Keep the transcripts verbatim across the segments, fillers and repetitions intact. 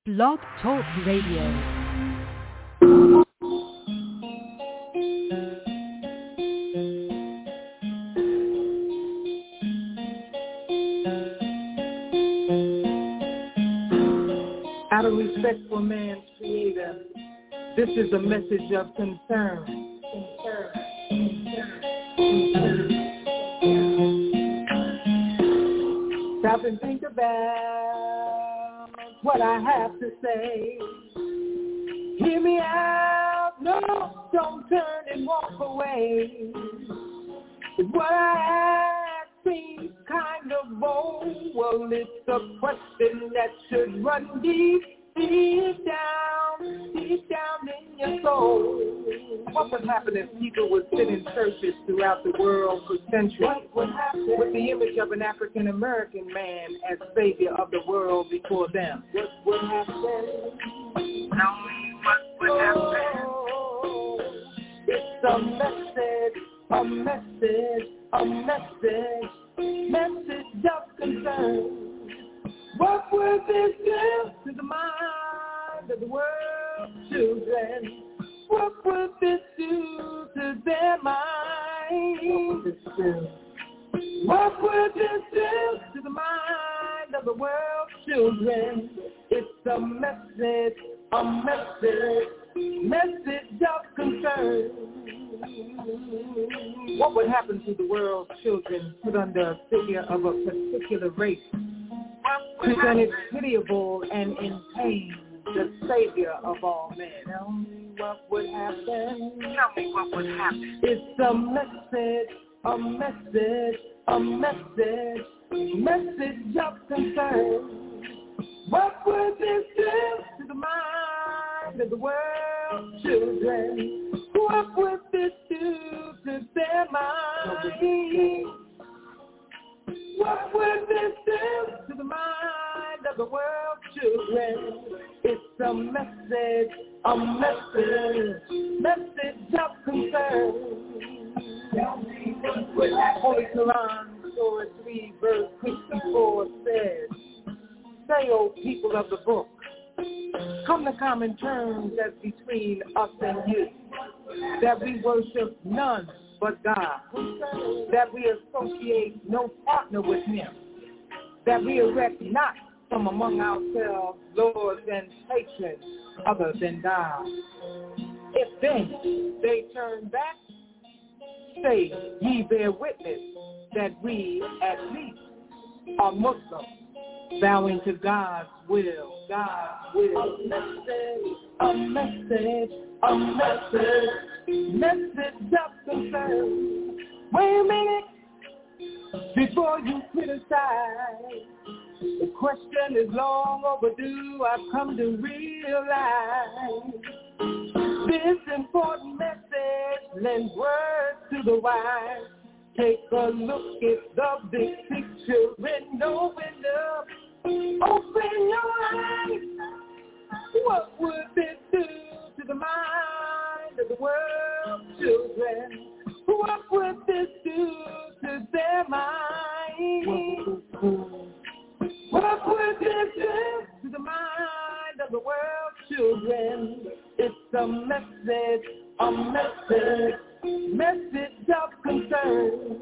Blog Talk Radio. Out of respect for man's creator, this is a message of concern. Concern. Concern. Stop and think about what I have to say. Hear me out, no, don't turn and walk away. What I ask seems kind of bold. Well, it's a question that should run deep, deep down, deep down in your soul. What would happen if people would sit in churches throughout the world for centuries? What would happen with the image of an African-American man as savior of the world before them? What would happen? Tell me what would happen. Oh, it's a message, a message, a message, message of concern. What would this do to the mind of the world children? What would this do to their minds? What would this do to the mind of the world children? It's a message, a message, message of concern. What would happen to the world's children put under a figure of a particular race, presented pitiable and in pain, the savior of all men? Tell me what would happen. Tell me what would happen. It's a message, a message, a message, message of concern. What would this do to the mind of the world children? What would this do to their minds? What would this do to the mind of the world children? It's a message, a message, message of concern. Holy Quran, Surah three, verse fifty-four says, say, O people of the book, come to common terms as between us and you, that we worship none but God, that we associate no partner with him, that we erect not from among ourselves lords and patrons other than God. If then they turn back, say ye bear witness that we at least are Muslims, bowing to God's will, God's will. A message, a message, a message, message of concern. Wait a minute, before you criticize, the question is long overdue. I've come to realize this important message lends words to the wise. Take a look at the big picture and open up, open your eyes. What would this do to the mind of the world children? What would this do to their minds? What would this do to the mind of the world children? It's a message, a message, message of concern.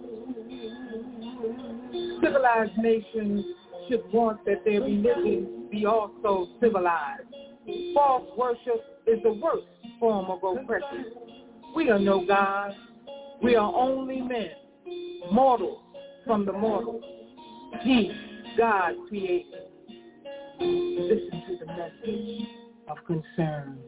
Civilized nations should want that their religion be also civilized. False worship is the worst form of oppression. We are no gods. We are only men, mortals from the mortals. He, God, created. Listen to the message of concern.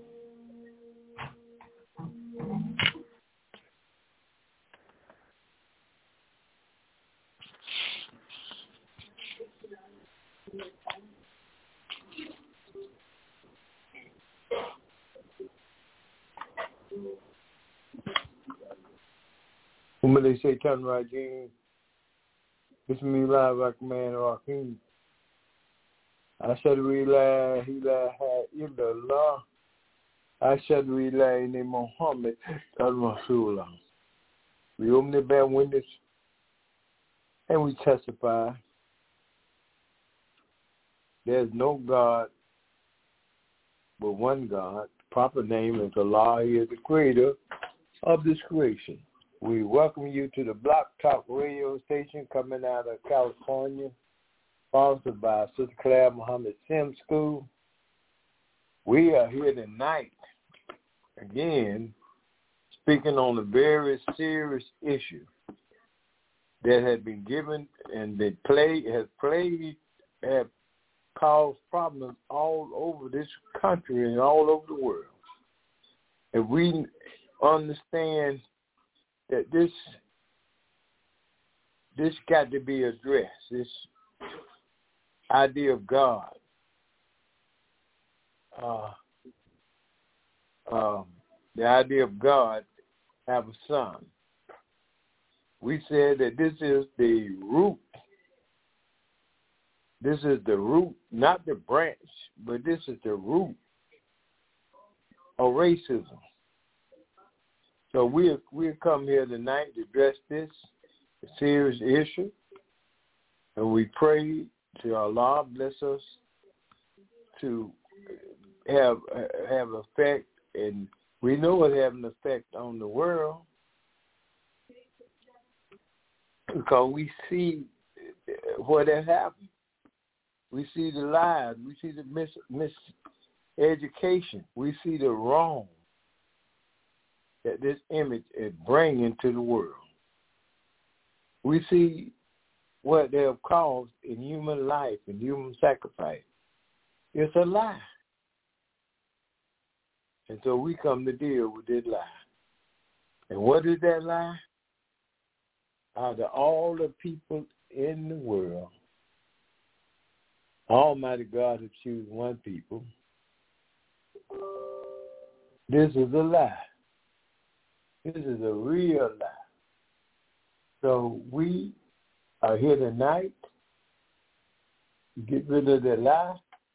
Umale Shaitan Rajim, Bismillah Rahman Rahim. Ashhadu ila ilaha illallah. Ashhadu ila Muhammad al-Rasulullah. We only bear witness and we testify there's no God but one God. The proper name is Allah. He is the creator of this creation. We welcome you to the Block Talk radio station coming out of California, sponsored by Sister Claire Muhammad Sim School. We are here tonight, again, speaking on a very serious issue that has been given and been played, has played, have caused problems all over this country and all over the world. If we understand that this this got to be addressed, this idea of God, uh, um, the idea of God have a son. We said that this is the root. This is the root, not the branch, but this is the root of racism. So we we come here tonight to address this serious issue, and we pray to Allah bless us to have have effect, and we know it have an effect on the world because we see what has happened. We see the lies. We see the mis miseducation. We see the wrong that this image is bringing to the world. We see what they have caused in human life and human sacrifice. It's a lie. And so we come to deal with this lie. And what is that lie? Out of all the people in the world, Almighty God has chosen one people. This is a lie. This is a real lie. So we are here tonight to get rid of the lie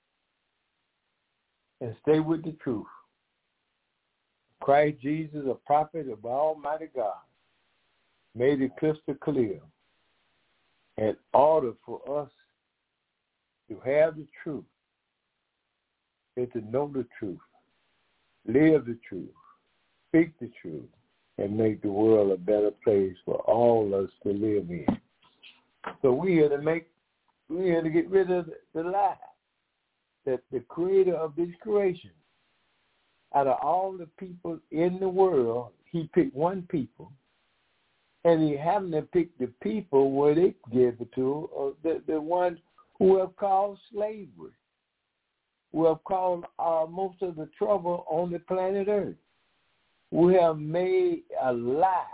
and stay with the truth. Christ Jesus, a prophet of Almighty God, made it crystal clear in order for us to have the truth and to know the truth, live the truth, speak the truth, and make the world a better place for all of us to live in. So we're here to make, we're here to get rid of the lie that the creator of this creation, out of all the people in the world, he picked one people, and he happened to pick the people where they give it to, or the, the ones who have caused slavery, who have caused uh, most of the trouble on the planet Earth. We have made a lie,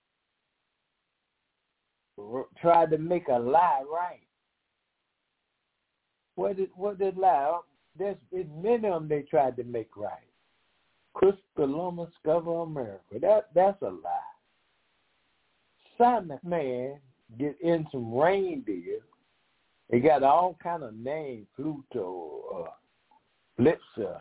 tried to make a lie right. What did what did lie? There's been many of them they tried to make right. Christopher Columbus discovered America. That that's a lie. Son of man get in some reindeer. They got all kind of names: Pluto, uh, Blitzer.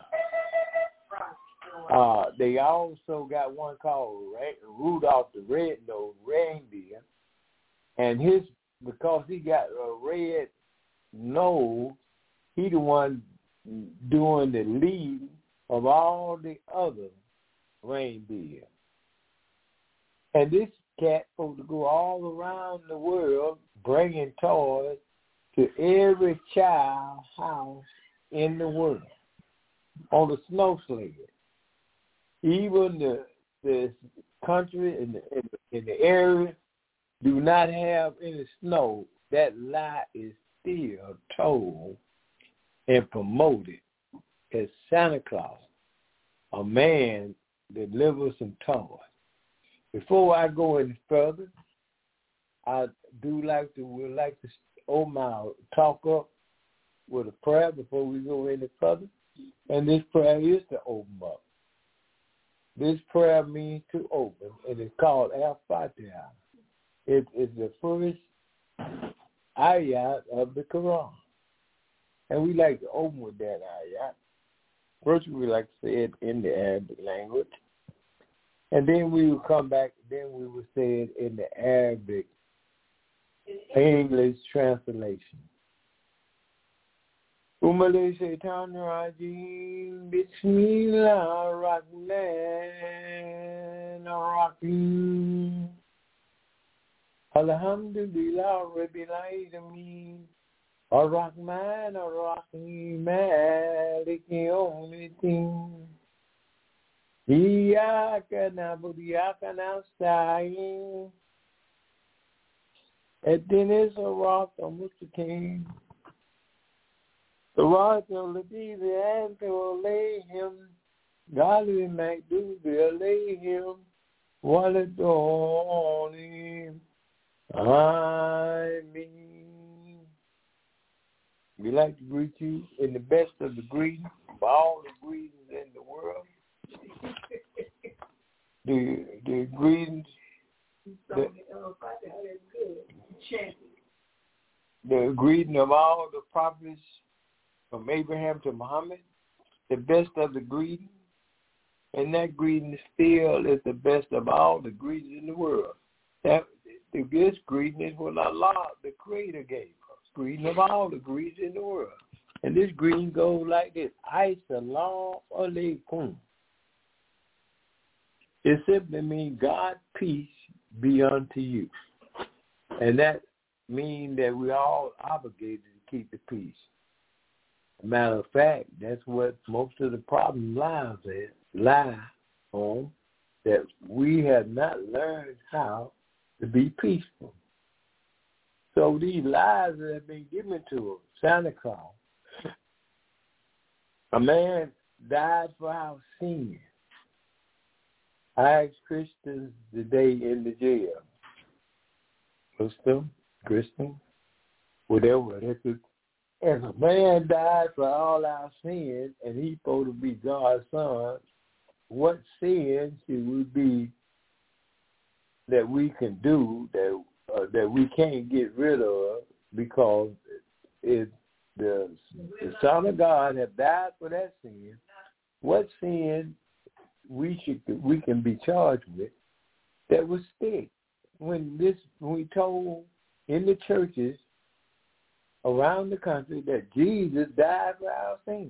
Uh, they also got one called Rudolph the Red-Nosed Reindeer, and his because he got a red nose, he the one doing the leading of all the other reindeer. And this cat supposed to go all around the world bringing toys to every child house in the world on the snow sled. Even the the country and the, in, the, in the area do not have any snow. That lie is still told and promoted as Santa Claus, a man that delivers some toys. Before I go any further, I do like to would like to open my talk up with a prayer before we go any further, and this prayer is to open up. This prayer means to open, and it's called Al-Fatiha. It is the first ayat of the Quran. And we like to open with that ayat. First, we like to say it in the Arabic language. And then we will come back, then we will say it in the Arabic English translation. Umale Shaitan Rajim, Bismillah Rahman Rahim. Alhamdulillah Rabbil Alamin. Ar-Rahman Ar-Rahim, Malik Yawmiddin. Iyyaka na'budu wa iyyaka nasta'in. Ihdinas as-siratal mustaqim. Siratal ladzina an'amta alayhim, ghayril maghdubi alayhim waladdallin. Amen. We like to greet you in the best of the greetings, of all the greetings in the world. the the greetings, the, the greeting of all the prophets from Abraham to Muhammad, the best of the greetings, and that greeting still is the best of all the greetings in the world. That this greeting is what Allah, the Creator, gave us. Greeting of all the greetings in the world. And this greeting goes like this. Assalamu alaikum. It simply means God peace be unto you. And that means that we're all obligated to keep the peace. Matter of fact, that's what most of the problem lies at, lie on, that we have not learned how to be peaceful. So these lies that have been given to us, Santa Claus, a man died for our sin. I asked Christians today in the jail, Muslim, Christian, whatever, they could, if a man died for all our sins and he's supposed to be God's son, what sin should we be that we can do that uh, that we can't get rid of because it, the, the Son of God have died for that sin? What sin we should we can be charged with that would stick? When this when we told in the churches around the country that Jesus died for our sins.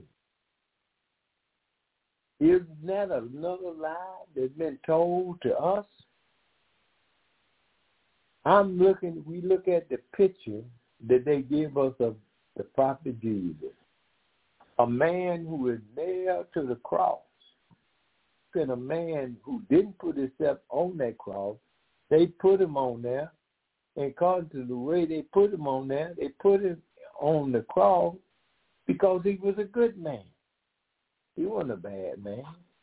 Isn't that another lie that's been told to us? I'm looking, we look at the picture that they give us of the prophet Jesus, a man who is nailed to the cross, and a man who didn't put himself on that cross. They put him on there, and according to the way they put him on there, they put him on the cross because he was a good man. He wasn't a bad man.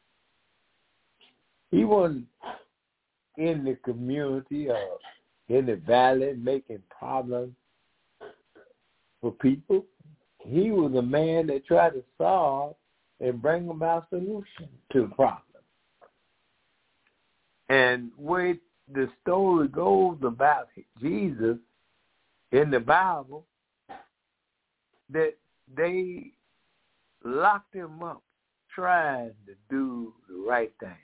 He wasn't in the community or in the valley making problems for people. He was a man that tried to solve and bring about solution to the problem. And where the story goes about Jesus in the Bible, that they locked him up trying to do the right thing.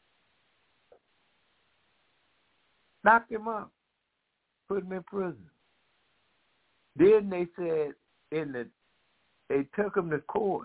Locked him up, put him in prison. Then they said in the they took him to court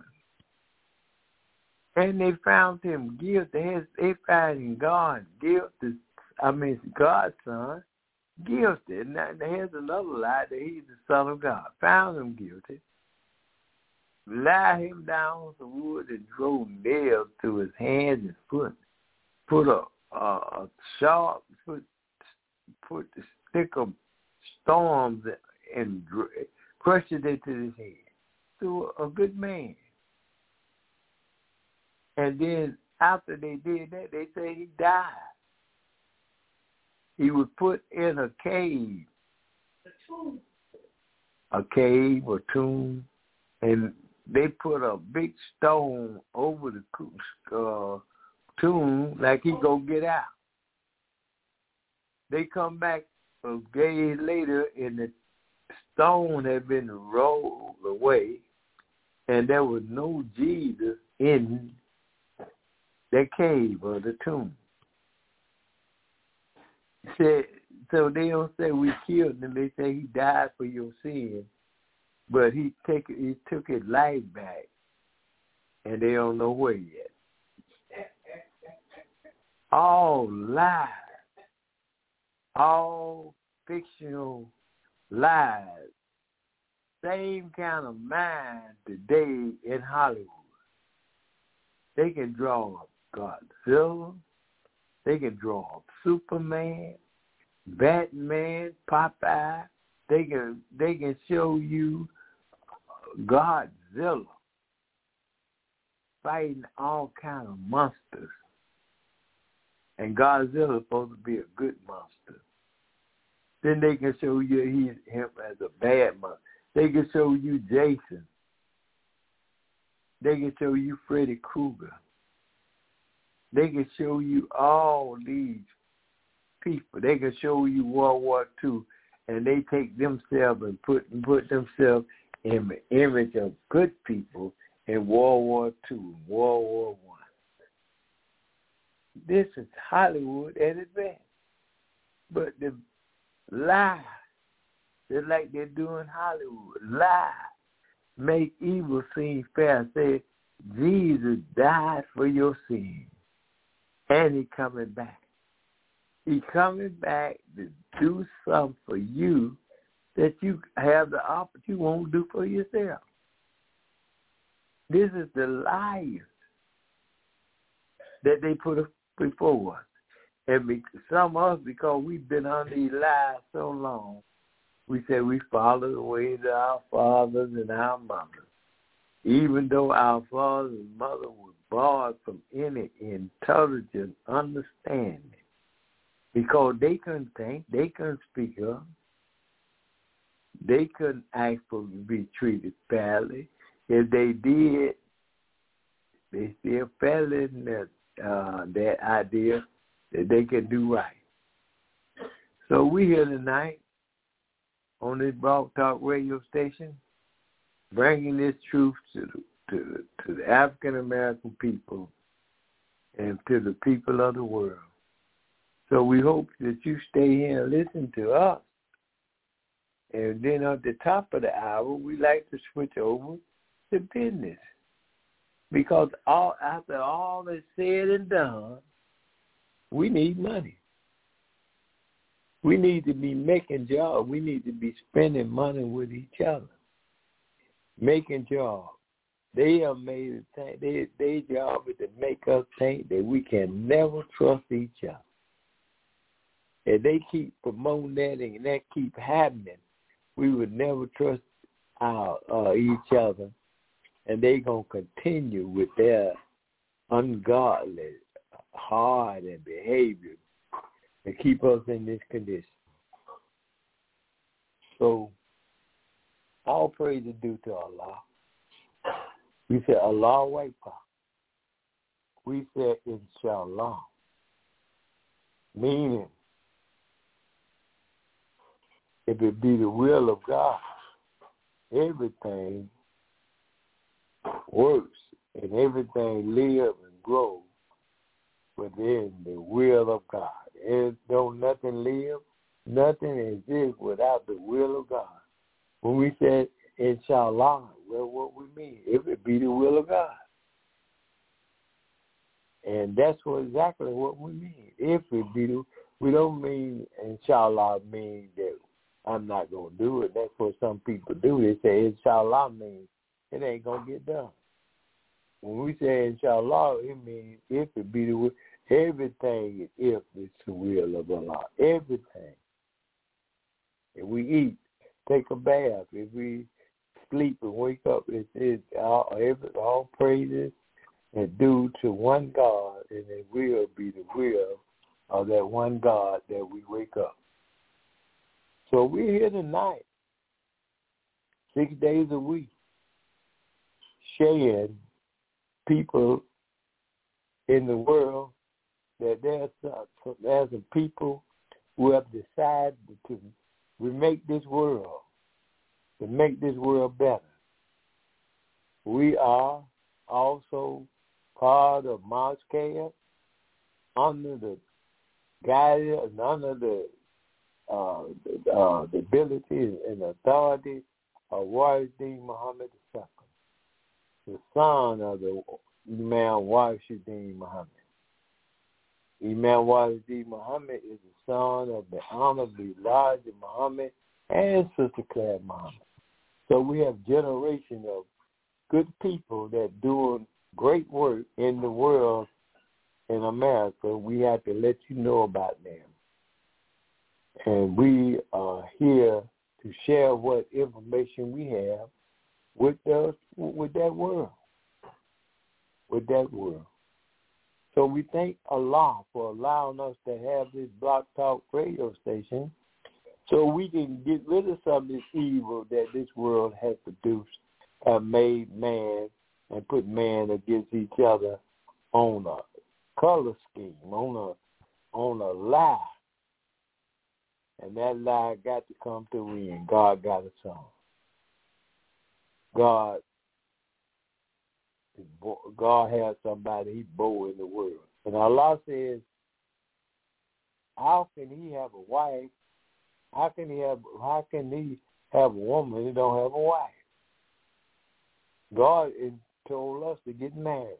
and they found him guilty. They found him God guilty. I mean, God's son guilty. And here's another lie that he's the Son of God. Found him guilty. Lie him down on the wood and drove nails to his hands and foot. Put a, a, a sharp, put, put the stick of storms and crushed it into his head. To a good man. And then after they did that, they say he died. He was put in a cave. A tomb. A cave or tomb. And they put a big stone over the uh, tomb like he go get out. They come back a days later and the stone had been rolled away and there was no Jesus in that cave or the tomb. Said, so they don't say we killed him. They say he died for your sin. but he take he took his life back, and they don't know where yet. All lies, all fictional lies, same kind of mind today in Hollywood. They can draw up Godzilla, they can draw up Superman, Batman, Popeye. They can they can show you Godzilla fighting all kind of monsters. And Godzilla is supposed to be a good monster. Then they can show you he's him as a bad monster. They can show you Jason. They can show you Freddy Krueger. They can show you all these people. They can show you World War Two, and they take themselves and put and put themselves in the image of good people in World War Two, World War One. This is Hollywood at its best. But the lie, just like they do in Hollywood, lie, make evil seem fair. Say, Jesus died for your sins, and he coming back. He coming back to do something for you that you have the opportunity you won't do for yourself. This is the liars that they put before us. And some of us, because we've been under these lies so long, we say we follow the ways of our fathers and our mothers, even though our father and mother were barred from any intelligent understanding, because they couldn't think, they couldn't speak up, they couldn't ask for to be treated fairly. If they did, they still fell in that, uh, that idea that they can do right. So we here tonight on this Blog Talk radio station, bringing this truth to the, to, to the African American people and to the people of the world. So we hope that you stay here and listen to us. And then at the top of the hour, we like to switch over to business. Because all after all is said and done, we need money. We need to be making jobs. We need to be spending money with each other, making jobs. They are made to think, they, their job is to make us think that we can never trust each other. If they keep promoting that and that keep happening, we would never trust our uh, each other, and they gonna continue with their ungodly, hard and behavior to keep us in this condition. So, all praise is due to Allah. We say Allah white power. We said Inshallah, meaning if it be the will of God, everything works and everything live and grow within the will of God. And don't nothing live, nothing exists without the will of God. When we say Inshallah, well, what we mean, if it be the will of God. And that's what exactly what we mean. If it be the, we don't mean Inshallah mean that I'm not going to do it. That's what some people do. They say Inshallah means it ain't going to get done. When we say Inshallah, it means if it be the will. Everything is if it's the will of Allah. Everything. If we eat, take a bath, if we sleep and wake up, it's, it's all, every, all praises and due to one God, and it will be the will of that one God that we wake up. So we're here tonight, six days a week, sharing people in the world that there's uh, there's some people who have decided to remake this world, to make this world better. We are also part of Moscow under the guidance and under the uh, the, uh, the ability and authority of Wahideen Muhammad the Second, the son of the Imam Wahideen Muhammad. Imam Wahideen Muhammad is the son of the Honorable Elijah Muhammad and Sister Claire Muhammad. So we have generations of good people that doing great work in the world in America. We have to let you know about them. And we are here to share what information we have with the, with that world. With that world. So we thank Allah for allowing us to have this Blog Talk radio station so we can get rid of some of this evil that this world has produced, have made man and put man against each other on a color scheme, on a on a lie. And that lie got to come to an end. God got us on. God God has somebody he bore in the world. And Allah says, how can he have a wife? How can he have how can he have a woman who don't have a wife? God told us to get married.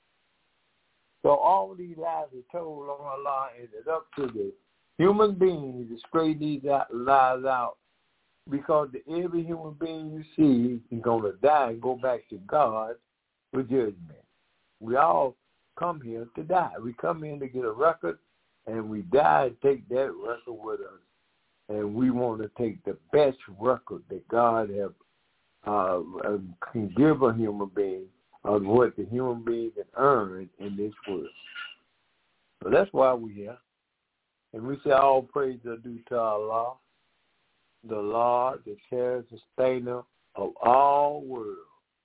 So all these lies are told on Allah, and it's up to the human beings to straighten these lies out, because the, every human being you see is going to die and go back to God with judgment. We all come here to die. We come in to get a record, and we die and take that record with us. And we want to take the best record that God have, uh, can give a human being of what the human being can earn in this world. So that's why we're here. And we say all praise are due to Allah, the Lord, the care sustainer of all worlds.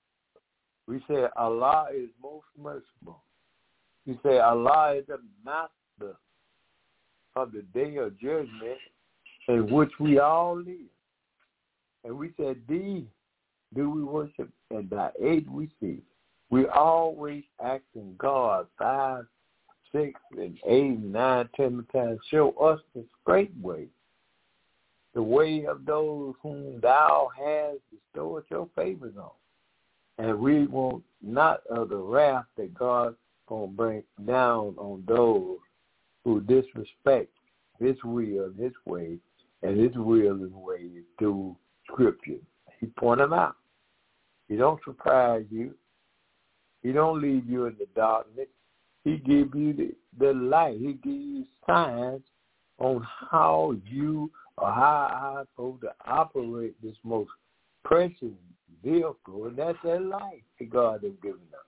We say Allah is most merciful. We say Allah is the master of the day of judgment in which we all live. And we said, thee do we worship, and thy aid we seek. We always asking God five, six, and eight, nine, ten times, show us the straight way, the way of those whom thou hast bestowed your favors on. And we want not of the wrath that God's going to bring down on those who disrespect his will, his way, and his will and way through Scripture. He point them out. He don't surprise you. He don't leave you in the darkness. He give you the, the light. He give you signs on how you or how I'm supposed to operate this most precious vehicle, and that's that life that God has given us.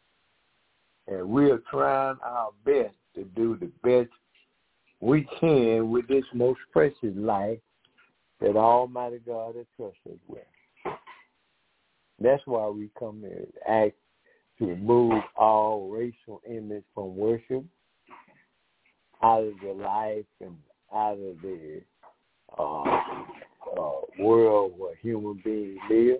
And we are trying our best to do the best we can with this most precious life that Almighty God has trusted us with. That's why we come here and ask to remove all racial image from worship out of the life and out of the uh, uh, world where human beings live.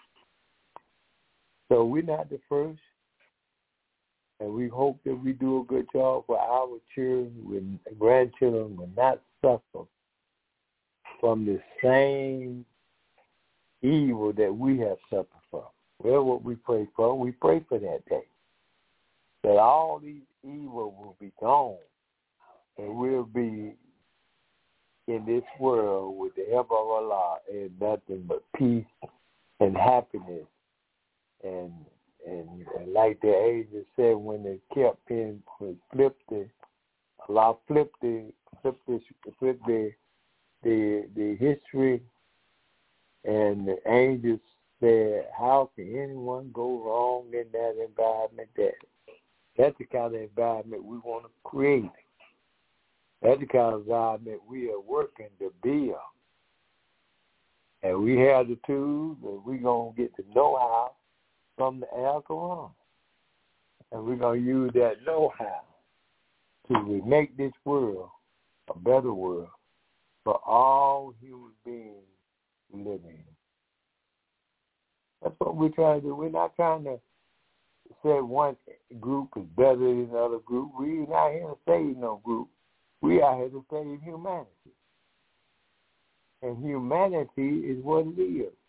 So we're not the first, and we hope that we do a good job for our children, with grandchildren will not suffer from the same evil that we have suffered from. Well, what we pray for, we pray for that day, that all these evil will be gone, and we'll be in this world with the help of Allah and nothing but peace and happiness. And and, and like the angel said when they kept in, when flipped the, Allah flipped the, flipped the, flipped the, the, the history, and the angels said, how can anyone go wrong in that environment? That that's the kind of environment we want to create. That's the kind of environment we are working to build. And we have the tools, and we're going to get the know-how from the Al-Quran. And we're going to use that know-how to make this world a better world for all human beings living. That's what we're trying to do. We're not trying to say one group is better than another group. We're not here to save no group. We are here to save humanity. And humanity is what it is.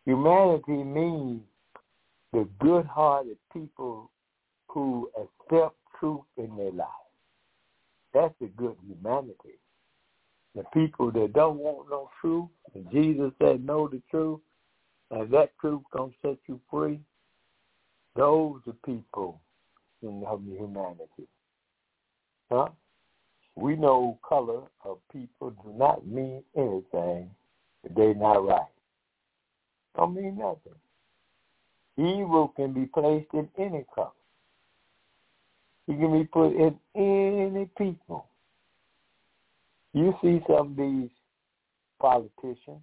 Humanity means the good-hearted people who accept truth in their life. That's the good humanity. The people that don't want no truth, and Jesus said know the truth, and that truth gonna set you free, those are people in the humanity. Huh? We know color of people do not mean anything if they're not right. Don't mean nothing. Evil can be placed in any color. It can be put in any people. You see some of these politicians,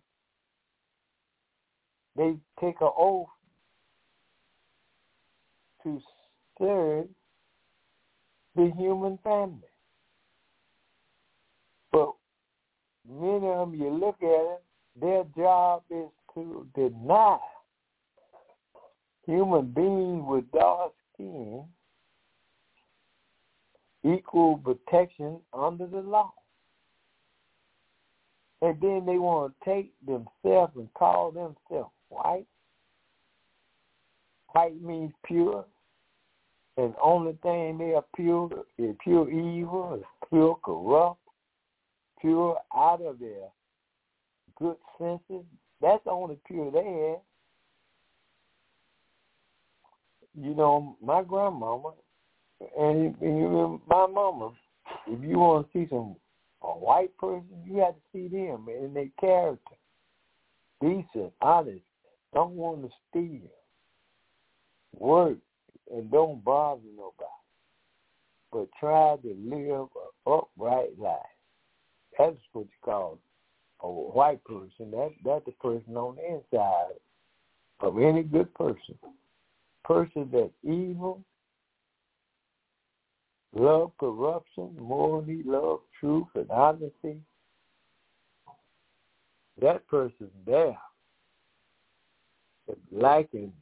they take an oath to serve the human family. But many of them, you look at it, their job is to deny human beings with dark skin equal protection under the law. And then they want to take themselves and call themselves white. White means pure. And the only thing they are pure is pure evil, is pure corrupt, pure out of their good senses. That's the only pure they have. You know, my grandmama and, and you know, my mama, if you want to see some a white person, you have to see them in their character. Decent, honest, don't want to steal, work, and don't bother nobody, but try to live an upright life. That's what you call a white person. That, that's the person on the inside of any good person. Person that's evil, love corruption, morally love truth and honesty. That person there is liking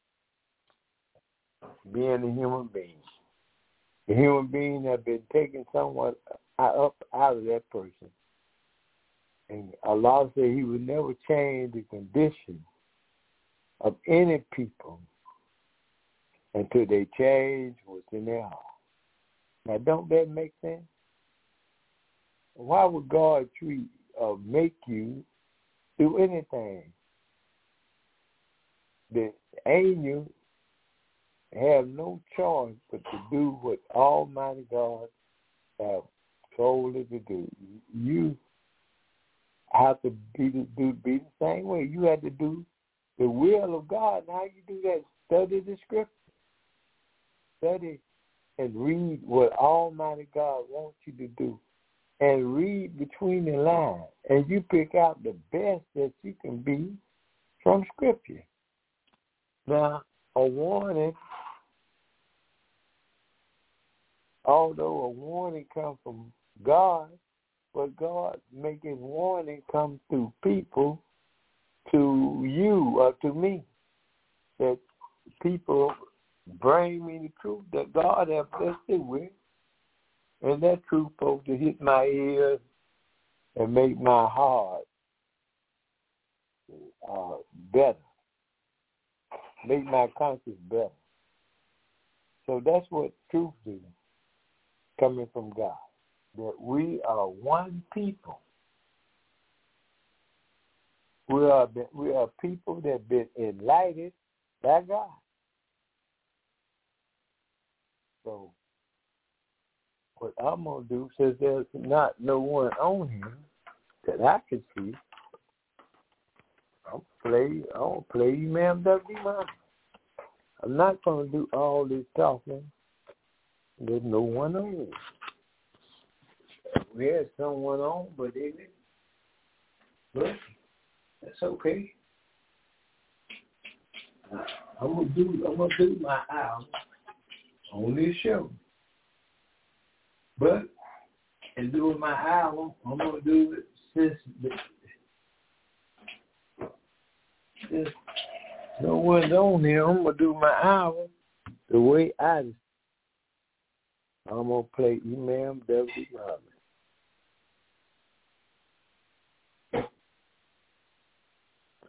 being a human being. The human being has been taken somewhat up out of that person. And Allah said he would never change the condition of any people until they change what's in their heart. Now, don't that make sense? Why would God treat or make you do anything? The angel have no choice but to do what Almighty God has told it to do. You have to be, do, be the same way. You have to do the will of God. And how you do that? Study the scripture. Study and read what Almighty God wants you to do. And read between the lines. And you pick out the best that you can be from Scripture. Now, a warning, although a warning comes from God, but God making warning come through people to you or to me. That people bring me the truth that God has blessed it with. And that truth supposed to hit my ears and make my heart uh, better. Make my conscience better. So that's what truth is, coming from God. That we are one people. We are we are people that have been enlightened by God. So what I'm going to do, since there's not no one on here that I can see, I'll play, I'll play you, ma'am, W. Mama. I'm not going to do all this talking. There's no one on here. We had someone on, but they didn't. But that's okay. I'm gonna do. I'm gonna do my album on this show. But in doing my album, I'm gonna do it since, since no one's on here. I'm gonna do my album the way I. I'm gonna play Imam W. Muhammad.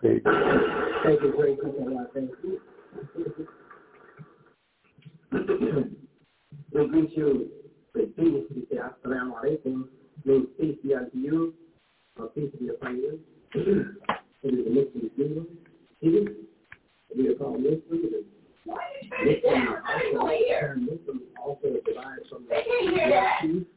Okay. Thank you very much. Thank you. We greet you with peace. We say assalamu alaikum. May peace be unto you, or peace be upon you. It is the Muslim kingdom. We are called Muslims. Muslims also derived from the peace.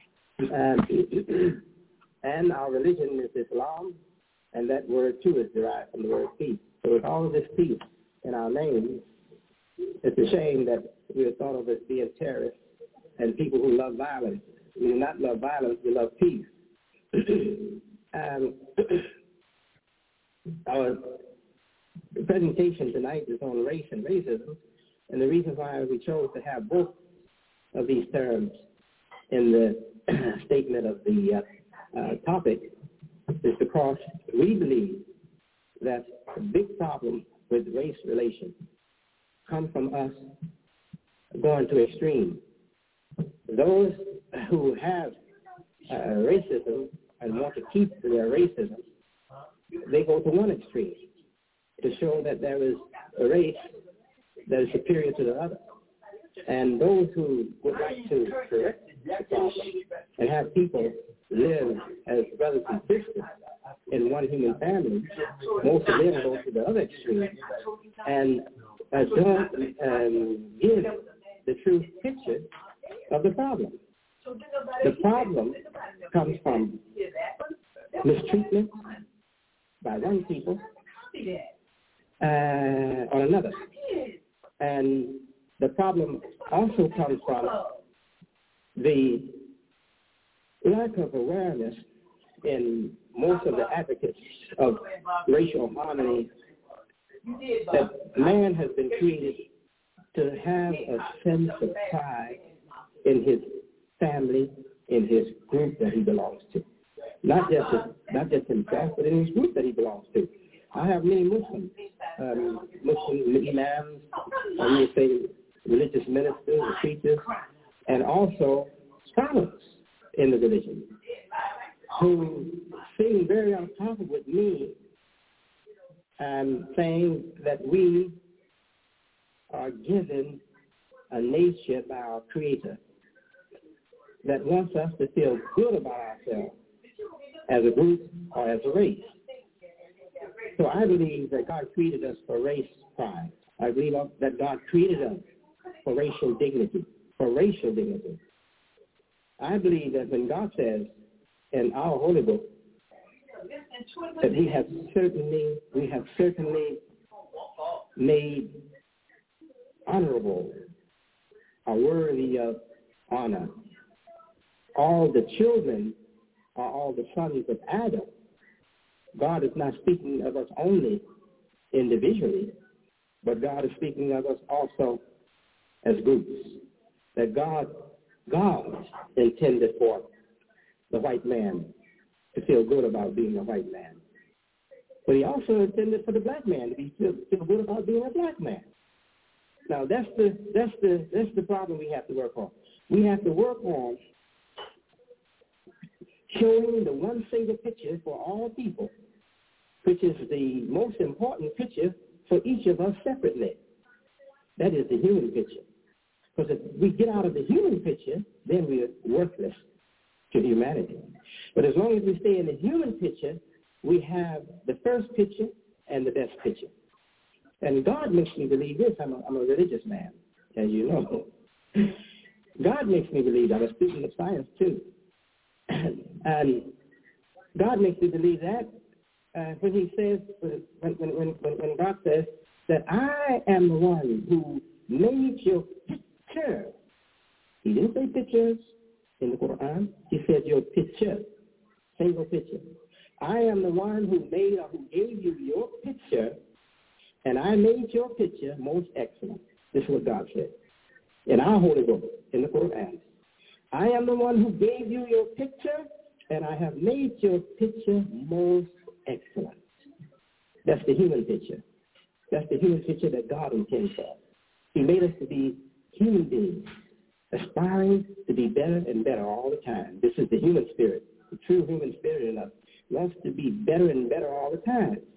And, and our religion is Islam, and that word too is derived from the word peace. So with all of this peace in our name, it's a shame that we are thought of as being terrorists and people who love violence. We do not love violence, we love peace. um, our presentation tonight is on race and racism, and the reason why we chose to have both of these terms in the statement of the uh, uh, topic is because we believe that the big problem with race relations comes from us going to extreme. Those who have uh, racism and want to keep their racism, they go to one extreme to show that there is a race that is superior to the other. And those who would like to correct the problem and have people live as brothers and sisters in one human family, most of them go to the other extreme and uh, don't um, give the true picture of the problem. The problem comes from mistreatment by one people uh, on another. And the problem also comes from the lack of awareness in most of the advocates of racial harmony that man has been created to have a sense of pride in his family, in his group that he belongs to. Not just his, not just himself, but in his group that he belongs to. I have many Muslims, um, Muslim imams, or you would say religious ministers and preachers, and also scholars in the religion who seem very uncomfortable with me um, saying that we are given a nature by our Creator that wants us to feel good about ourselves as a group or as a race. So I believe that God created us for race pride. I believe that God created us for racial dignity, for racial dignity. I believe that when God says in our holy book that we have certainly, we have certainly made honorable or worthy of honor all the children are all the sons of Adam. God is not speaking of us only individually, but God is speaking of us also as groups. That God, God intended for the white man to feel good about being a white man. But he also intended for the black man to be feel, feel good about being a black man. Now that's the that's the that's the problem we have to work on. We have to work on showing the one single picture for all people, which is the most important picture for each of us separately. That is the human picture. Because if we get out of the human picture, then we are worthless to humanity. But as long as we stay in the human picture, we have the first picture and the best picture. And God makes me believe this. I'm a, I'm a religious man, as you know. God makes me believe that. I'm a student of science, too. And God makes me believe that uh, when he says, when, when, when, when God says that I am the one who made your picture. He didn't say pictures in the Quran. He said your picture, single picture. I am the one who made or who gave you your picture, and I made your picture most excellent. This is what God said in our holy book, in the Quran. I am the one who gave you your picture, and I have made your picture most excellent. That's the human picture. That's the human picture that God intends for us. He made us to be human beings, aspiring to be better and better all the time. This is the human spirit, the true human spirit in us. Wants to be better and better all the time.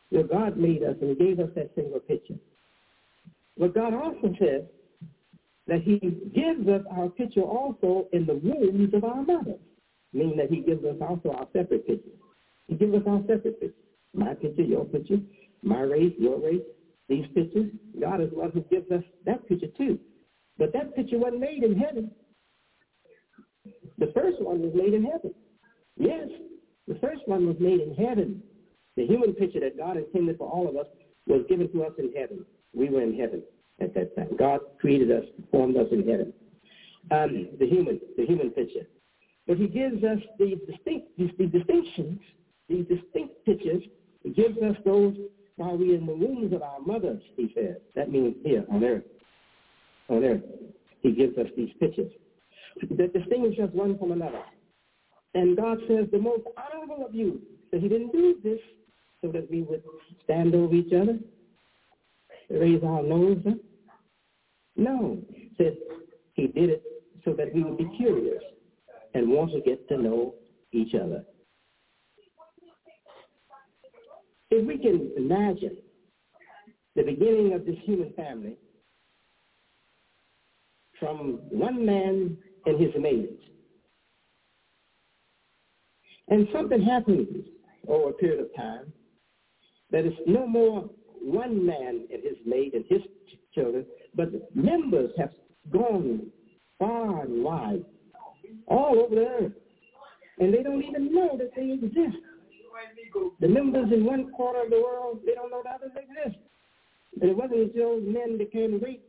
You know, God made us and gave us that single picture. But God also says that he gives us our picture also in the wombs of our mothers, meaning that he gives us also our separate pictures. He gives us our separate pictures. My picture, your picture, my race, your race, these pictures. God is the one who gives us that picture too. But that picture wasn't made in heaven. The first one was made in heaven. Yes, the first one was made in heaven. The human picture that God intended for all of us was given to us in heaven. We were in heaven at that time. God created us, formed us in heaven. Um, the human, the human picture. But he gives us these distinct, these, these distinctions, these distinct pictures. He gives us those while we're in the wombs of our mothers, he says. That means here on earth. On earth, he gives us these pictures that distinguish us one from another. And God says the most honorable of you, that he didn't do this so that we would stand over each other, raise our nose up. No, he said he did it so that we would be curious and want to get to know each other. If we can imagine the beginning of this human family from one man and his mate, and something happens over a period of time that is no more one man and his mate and his children, but members have gone far and wide, all over the earth, and they don't even know that they exist. The members in one corner of the world, they don't know that others exist. And it wasn't until men became great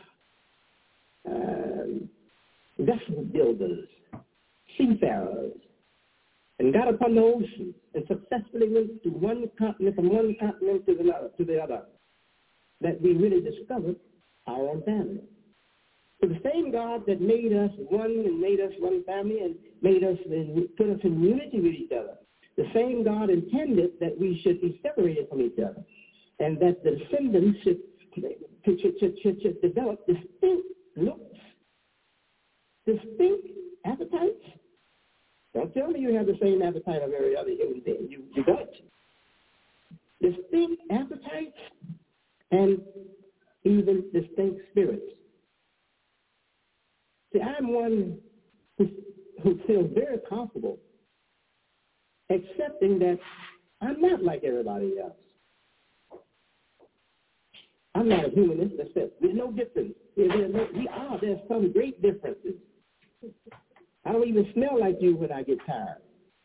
uh, vessel builders, seafarers, and got upon the ocean and successfully went to one continent, from one continent to the other, to the other, that we really discovered our own family. So the same God that made us one and made us one family and made us and put us in unity with each other, the same God intended that we should be separated from each other, and that the descendants should, should, should, should, should develop distinct looks, distinct appetites. Don't tell me you have the same appetite of every other human being. You, you don't. Distinct appetites and even distinct spirits. See, I'm one who, who feels very comfortable accepting that I'm not like everybody else. I'm not a humanist that says there's no difference. There's no, we are. There's some great differences. I don't even smell like you when I get tired.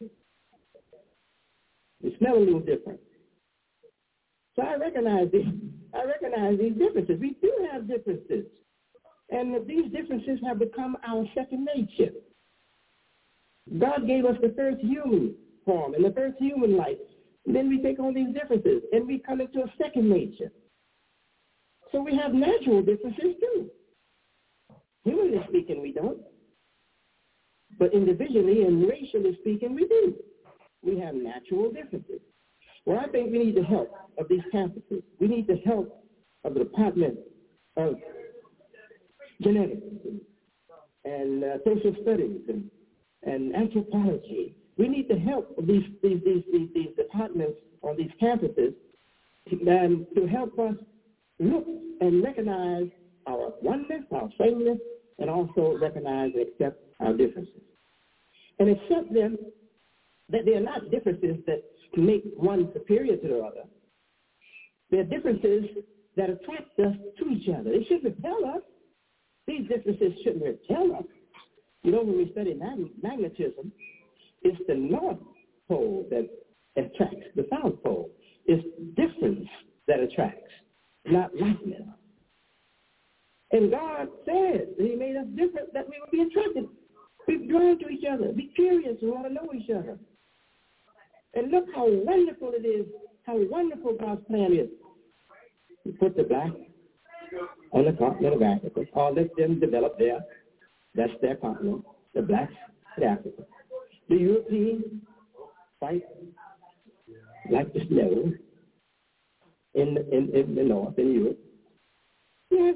You smell a little different. So I recognize these, I recognize these differences. We do have differences. And these differences have become our second nature. God gave us the first human form and the first human life. And then we take on these differences and we come into a second nature. So we have natural differences too. Humanly speaking, we don't. But individually and racially speaking, we do. We have natural differences. Well, I think we need the help of these campuses. We need the help of the Department of Genetics and, and uh, Social Studies and, and Anthropology. We need the help of these, these, these, these, these departments on these campuses and to help us look and recognize our oneness, our sameness, and also recognize and accept our differences. And accept them that they are not differences that make one superior to the other. They're differences that attract us to each other. They shouldn't repel us. These differences shouldn't repel us. You know, when we study mag- magnetism, it's the north pole that attracts the south pole. It's difference that attracts, not likeness. And God said that he made us different, that we would be attracted. Be drawn to each other. Be curious and want to know each other. And look how wonderful it is, how wonderful God's plan is. You put the black on the continent of Africa, or let them develop there. That's their continent, the blacks in Africa. The Europeans fight like the snow in, in, in the north, in Europe. Yes.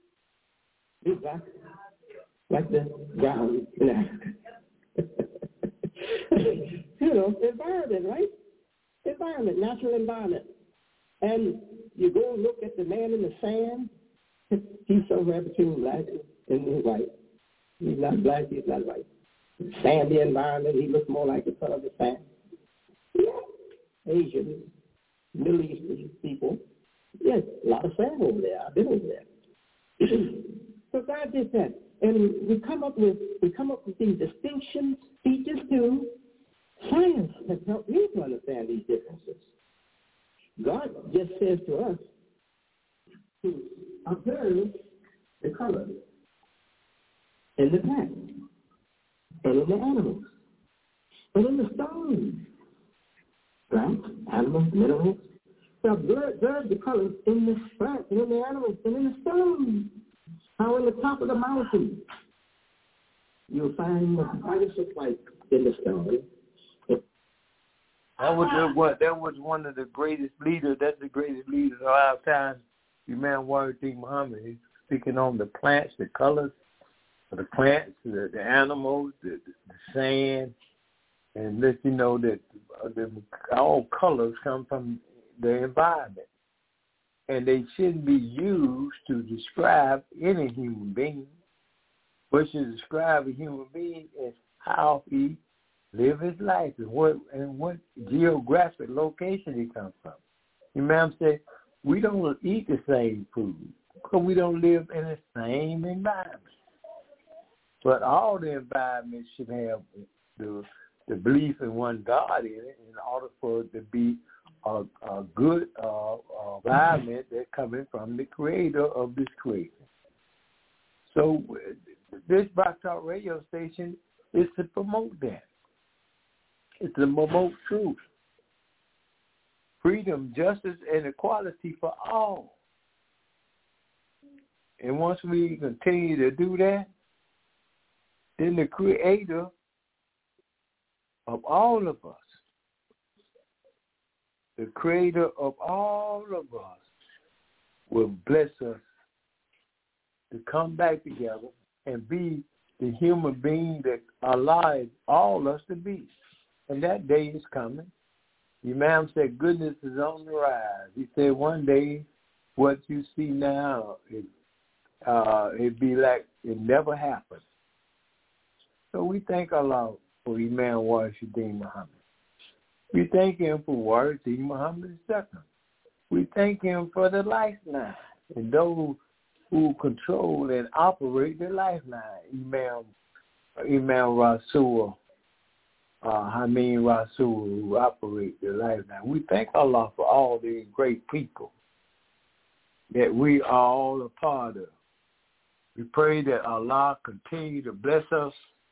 Be black like the ground in Africa. You know, environment, right? Environment, natural environment. And you go look at the man in the sand. He's somewhere between black and white. He's not black, he's not white. Sandy environment, he looks more like the color of the sand. Yeah. Asians, Middle Eastern people. Yes, a lot of sand over there. I've been over there. So God did that. And we come up with we come up with these distinctions, features too. Science has helped me to understand these differences. God just says to us to observe the colors in the plants and in the animals and in the stones. Plants, animals, minerals. So observe the colors in the plants and in the animals and in the stones. How in the top of the mountain you'll find the brightest of light in the stone. That was the, what that was one of the greatest leaders. That's the greatest leader of our time, Imam Wahid Muhammad. He's speaking on the plants, the colors of the plants, the, the animals, the, the sand, and let you know that the, all colors come from the environment. And they shouldn't be used to describe any human being. What should describe a human being is how he live his life and what and what geographic location he comes from. Imam said, we don't eat the same food because we don't live in the same environment. But all the environments should have the the belief in one God in it in order for it to be a, a good uh, environment that's coming from the creator of this creation. So this Blog Talk radio station is to promote that. It's to promote truth, freedom, justice, and equality for all. And once we continue to do that, then the creator of all of us, the creator of all of us will bless us to come back together and be the human being that Allah has all us to be. And that day is coming. Imam said goodness is on the rise. He said one day what you see now, it, uh, it'd be like it never happened. So we thank Allah for Imam Wahid Muhammad. We thank him for Wahid Muhammad the Second. We thank him for the lifeline and those who control and operate the lifeline. Imam, Imam Rasul, uh, Hameen Rasul, who operate the lifeline. We thank Allah for all these great people that we are all a part of. We pray that Allah continue to bless us,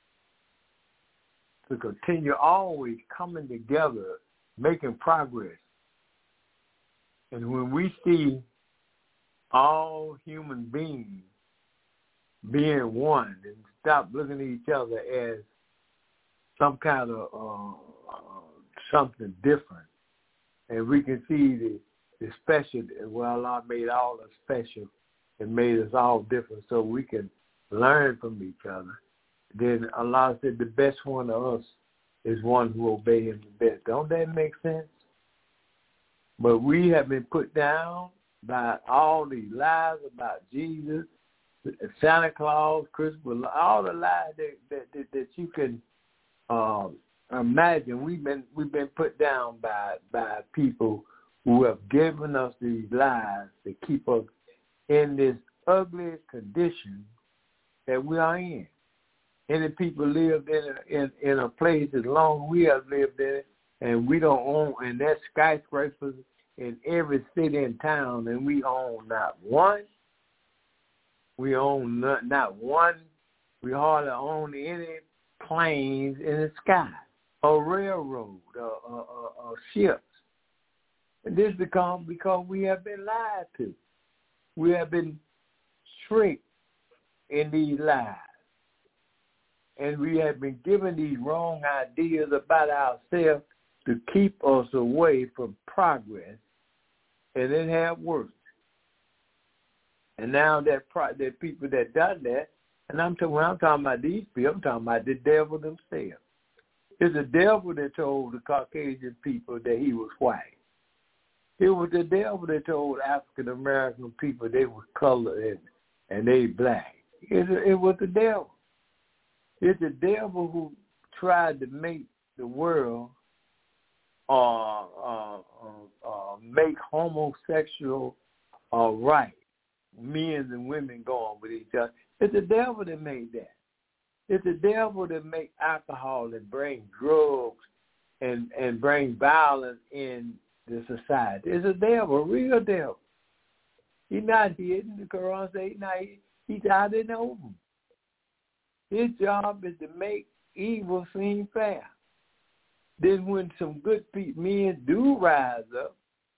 to continue always coming together, making progress. And when we see all human beings being one and stop looking at each other as some kind of uh, uh, something different, and we can see the, the special, well, Allah made all us special and made us all different so we can learn from each other. Then Allah said the best one of us is one who obeys him the best. Don't that make sense? But we have been put down by all these lies about Jesus, Santa Claus, Christmas, all the lies that that, that, that you can um, imagine. We've been we've been put down by by people who have given us these lies to keep us in this ugly condition that we are in. Any people lived in a, in, in a place as long as we have lived in it, and we don't own, and there's skyscrapers in every city and town, and we own not one. We own not, not one. We hardly own any planes in the sky, or railroad, or, or, or, or ships. And this becomes because we have been lied to. We have been tricked in these lies. And we have been given these wrong ideas about ourselves to keep us away from progress, and it have worked. And now that pro- that people that done that, and I'm talking, when I'm talking about these people, I'm talking about the devil themselves. It's the devil that told the Caucasian people that he was white. It was the devil that told African American people they were colored and, and they black. It, it was the devil. It's the devil who tried to make the world uh, uh, uh, uh, make homosexual uh, right, men and women going with each other. It's the devil that made that. It's the devil that make alcohol and bring drugs and, and bring violence in the society. It's a devil, a real devil. He's not hidden. The Quran says he's not hidden. He's out in the open. His job is to make evil seem fair. Then when some good people, men do rise up,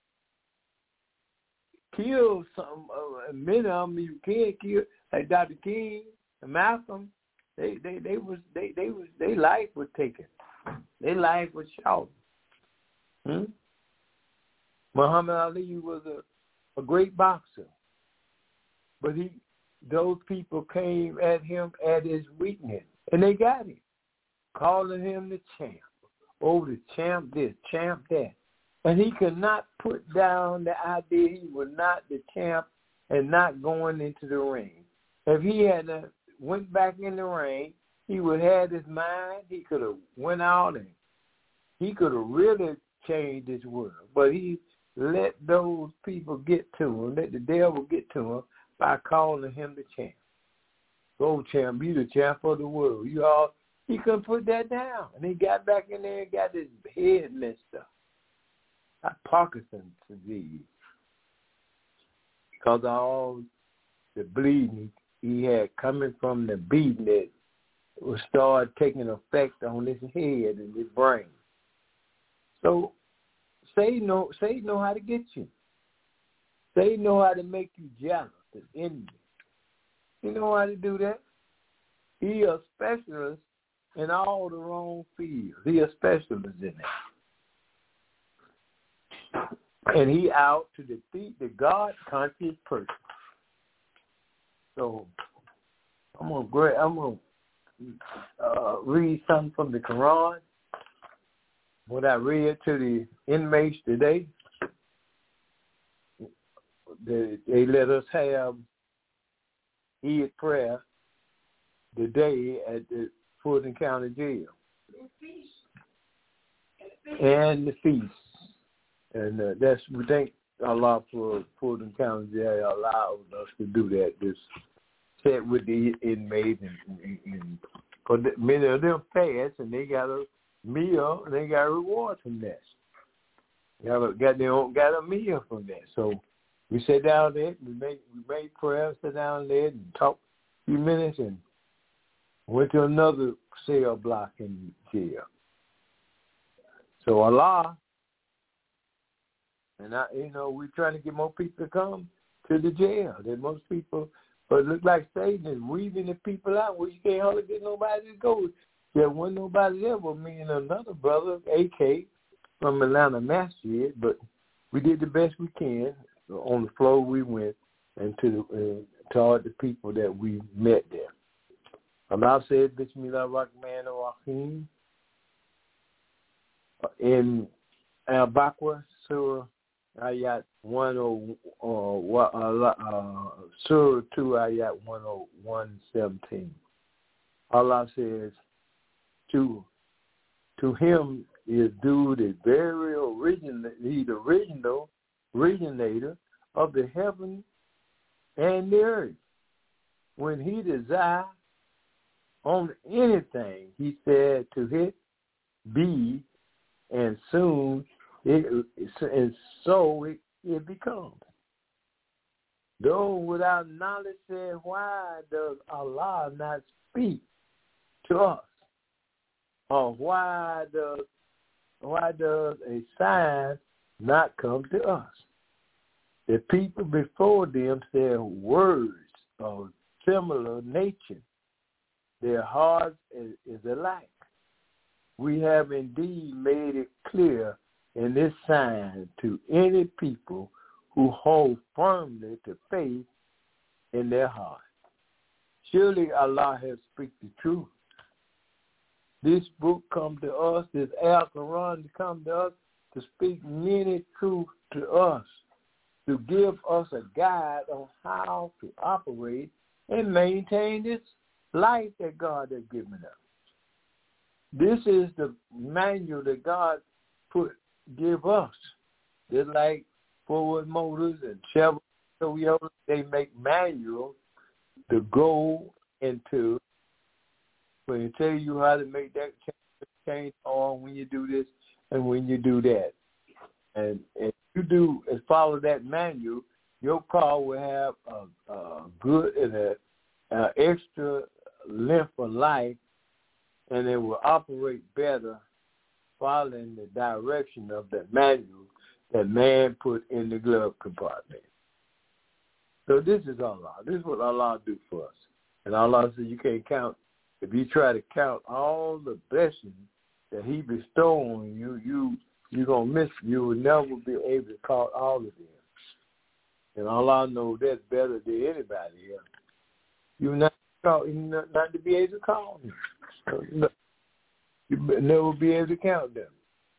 kill some, uh, many of them you can't kill, like Doctor King and Malcolm. They they they was they they was their life was taken. Their life was shot. Hmm? Muhammad Ali was a, a great boxer, but he those people came at him at his weakness, and they got him, calling him the champ. Oh, the champ this, champ that, and he could not put down the idea he was not the champ and not going into the ring. If he had uh, went back in the ring, he would have his mind. He could have went out and he could have really changed this world. But he let those people get to him, let the devil get to him by calling him the champ. Go champ, you the champ of the world. You all, he couldn't put that down. And he got back in there and got his head messed up. Like Parkinson's disease. Because of all the bleeding he had coming from the beating that would start taking effect on his head and his brain. So Satan know, Satan know how to get you. Satan know how to make you jealous and envy. He know how to do that. He a specialist in all the wrong fields. He a specialist in that. And he out to defeat the God-conscious person. So I'm gonna go, I'm gonna uh, read something from the Quran. What I read to the inmates today, they, they let us have Eid prayer today at the Fulton County Jail and the feast, and uh, that's we thank Allah for Fulton County Jail allowed us to do that. This set with the inmates, and, and, and for the, many of them fast, and they got a meal, and they got a reward from that. Got a, got their own, got a meal from that. So we sat down there, we made we made prayer, sat down there and talked a few minutes, and went to another cell block in jail. So Allah, and I, you know, we're trying to get more people to come to the jail. That most people, but it looks like Satan is weaving the people out where you can't hardly get nobody to go. There wasn't nobody there but me and another brother, A K, from Atlanta Masjid, but we did the best we can on the floor we went and to the, uh, to all the people that we met there. Allah said, Bismillah ar-Rahman ar-Rahim, in Al-Baqarah, Surah Ayat one oh, uh, uh, Surah two, Ayat one oh one seventeen. Allah says, to to him is due the very original, he's the original originator of the heaven and the earth. When he desired on anything, he said to it, be, and soon it, and so it, it becomes. Though without knowledge said, why does Allah not speak to us? Or why does why does a sign not come to us? The people before them said words of similar nature. Their hearts is, is alike. We have indeed made it clear in this sign to any people who hold firmly to faith in their heart. Surely Allah has speak the truth. This book come to us, this Al-Quran to come to us to speak many truths to us, to give us a guide on how to operate and maintain this life that God has given us. This is the manual that God put give us. Just like Ford Motors and Chevrolet, Toyota, they make manuals to go into when they tell you how to make that change on when you do this and when you do that. And if you do and follow that manual, your car will have a, a good and a, a extra length of life, and it will operate better following the direction of the manual that man put in the glove compartment. So this is Allah. This is what Allah do for us. And Allah says you can't count. If you try to count all the blessings that he bestowed on you, you, you're going to miss. You will never be able to count all of them. And Allah knows that's better than anybody else. You're not, you're not, not to be able to count them. You never be able to count them.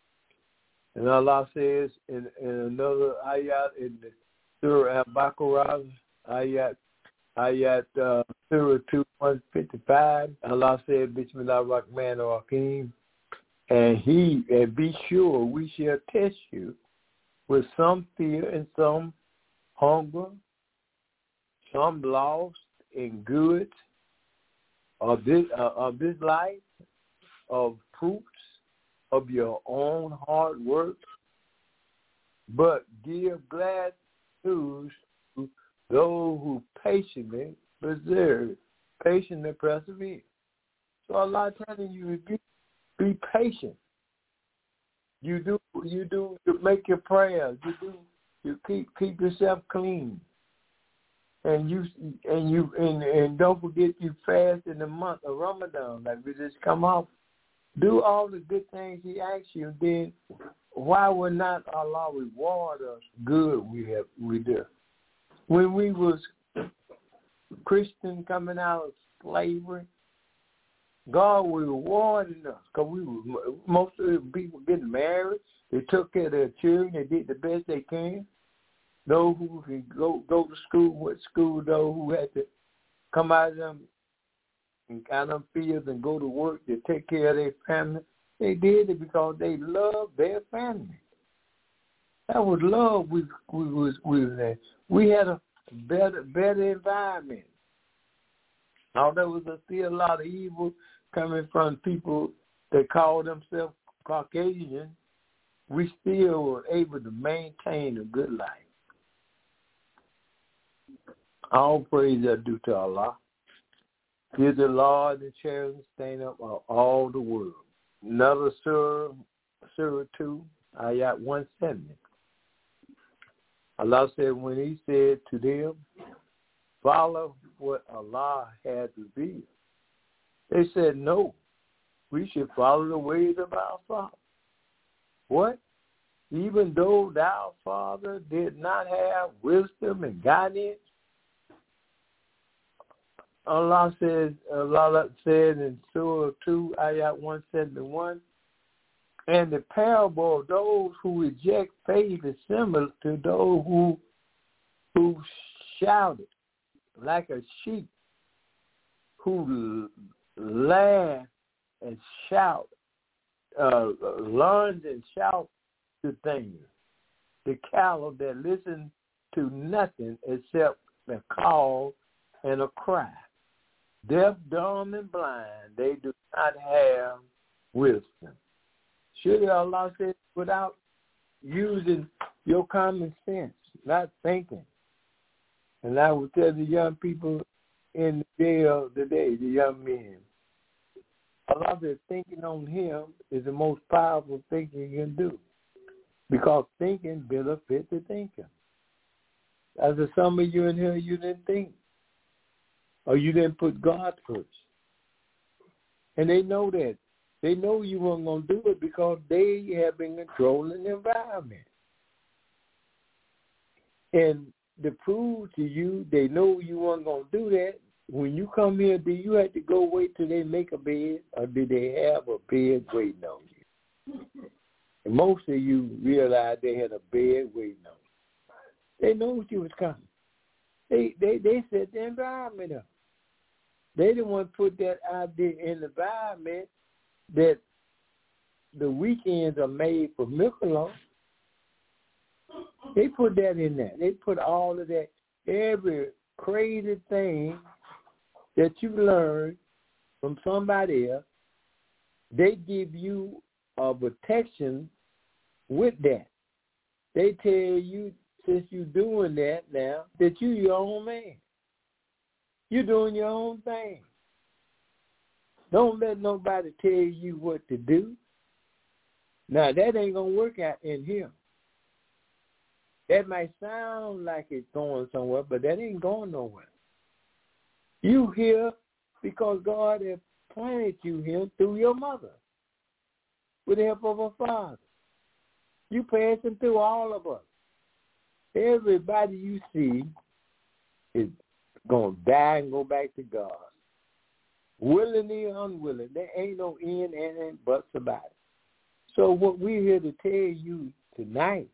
And Allah says in, in another ayat in the Surah Al-Baqarah, ayat, ayat uh, Surah two one fifty-five, Allah said, Bismillah ar-Rahman ar-Rahim, and he, and be sure we shall test you with some fear and some hunger, some loss in goods of this, uh, of this life, of fruits of your own hard work, but give glad news to those who patiently persevere, patiently persevere. So Allah telling you, be, be patient. You do, you do, you make your prayers. You do, you keep keep yourself clean, and you and you and, and don't forget you fast in the month of Ramadan, like we just come off. Do all the good things he asks you, then why would not Allah reward us good we have we do? When we was Christian coming out of slavery, God was rewarding us because we were, most of the people getting married. They took care of their children. They did the best they can. Those who could go go to school, went to school, those who had to come out of them and out of fields and go to work to take care of their family, they did it because they loved their family. That was love. We we was we was there. We had a better better environment. Although there was still a lot of evil coming from people that call themselves Caucasian, we still were able to maintain a good life. All praise are due to Allah. Give the Lord the charity stand up of all the world. Another Surah, Surah two, Ayat one seventy. Allah said when he said to them, follow what Allah had revealed. They said, no, we should follow the ways of our Father. What? Even though thou, Father, did not have wisdom and guidance? Allah says, Allah said in Surah two, Ayat one seventy-one, and the parable of those who reject faith is similar to those who who shouted like a sheep, who laugh and shout, uh, learn and shout to things. The cattle that listen to nothing except a call and a cry. Deaf, dumb, and blind, they do not have wisdom. Surely Allah says, without using your common sense, not thinking. And I will tell the young people in the jail today, the young men, Allah says thinking on him is the most powerful thing you can do, because thinking benefits the thinker. As for some of you in here, you didn't think. Or you didn't put God first. And they know that. They know you weren't going to do it because they have been controlling the environment. And to prove to you they know you weren't going to do that, when you come here, do you have to go wait till they make a bed, or do they have a bed waiting on you? And most of you realized they had a bed waiting on them. They know you was coming. They they they set the environment up. They didn't want to put that out there in the environment that the weekends are made for Michelob. They put that in there. They put all of that, every crazy thing that you learn from somebody else, they give you a protection with that. They tell you, since you're doing that now, that you your own man. You're doing your own thing. Don't let nobody tell you what to do. Now, that ain't going to work out in here. That might sound like it's going somewhere, but that ain't going nowhere. You here because God has planted you here through your mother with the help of a father. You passing through all of us. Everybody you see is going to die and go back to God. Willingly or unwilling. There ain't no in and buts about it. So what we're here to tell you tonight,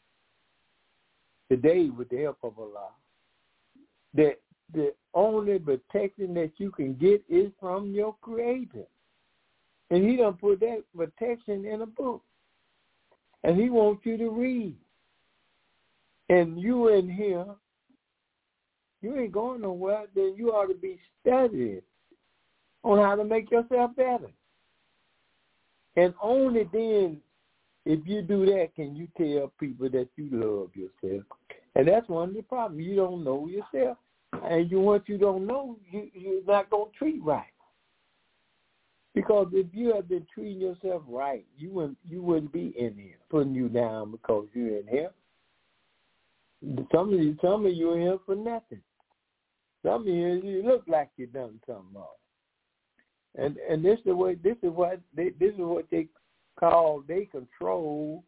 today with the help of Allah, that the only protection that you can get is from your Creator. And he done put that protection in a book. And he wants you to read. And you in here, you ain't going nowhere, then you ought to be studying on how to make yourself better. And only then, if you do that, can you tell people that you love yourself. And that's one of the problems. You don't know yourself. And you what you don't know, you, you're not going to treat right. Because if you had been treating yourself right, you wouldn't, you wouldn't be in here, putting you down because you're in here. Some of you, some of you are here for nothing. Some of you, you look like you done something wrong. And and this is what this is what they, this is what they call they control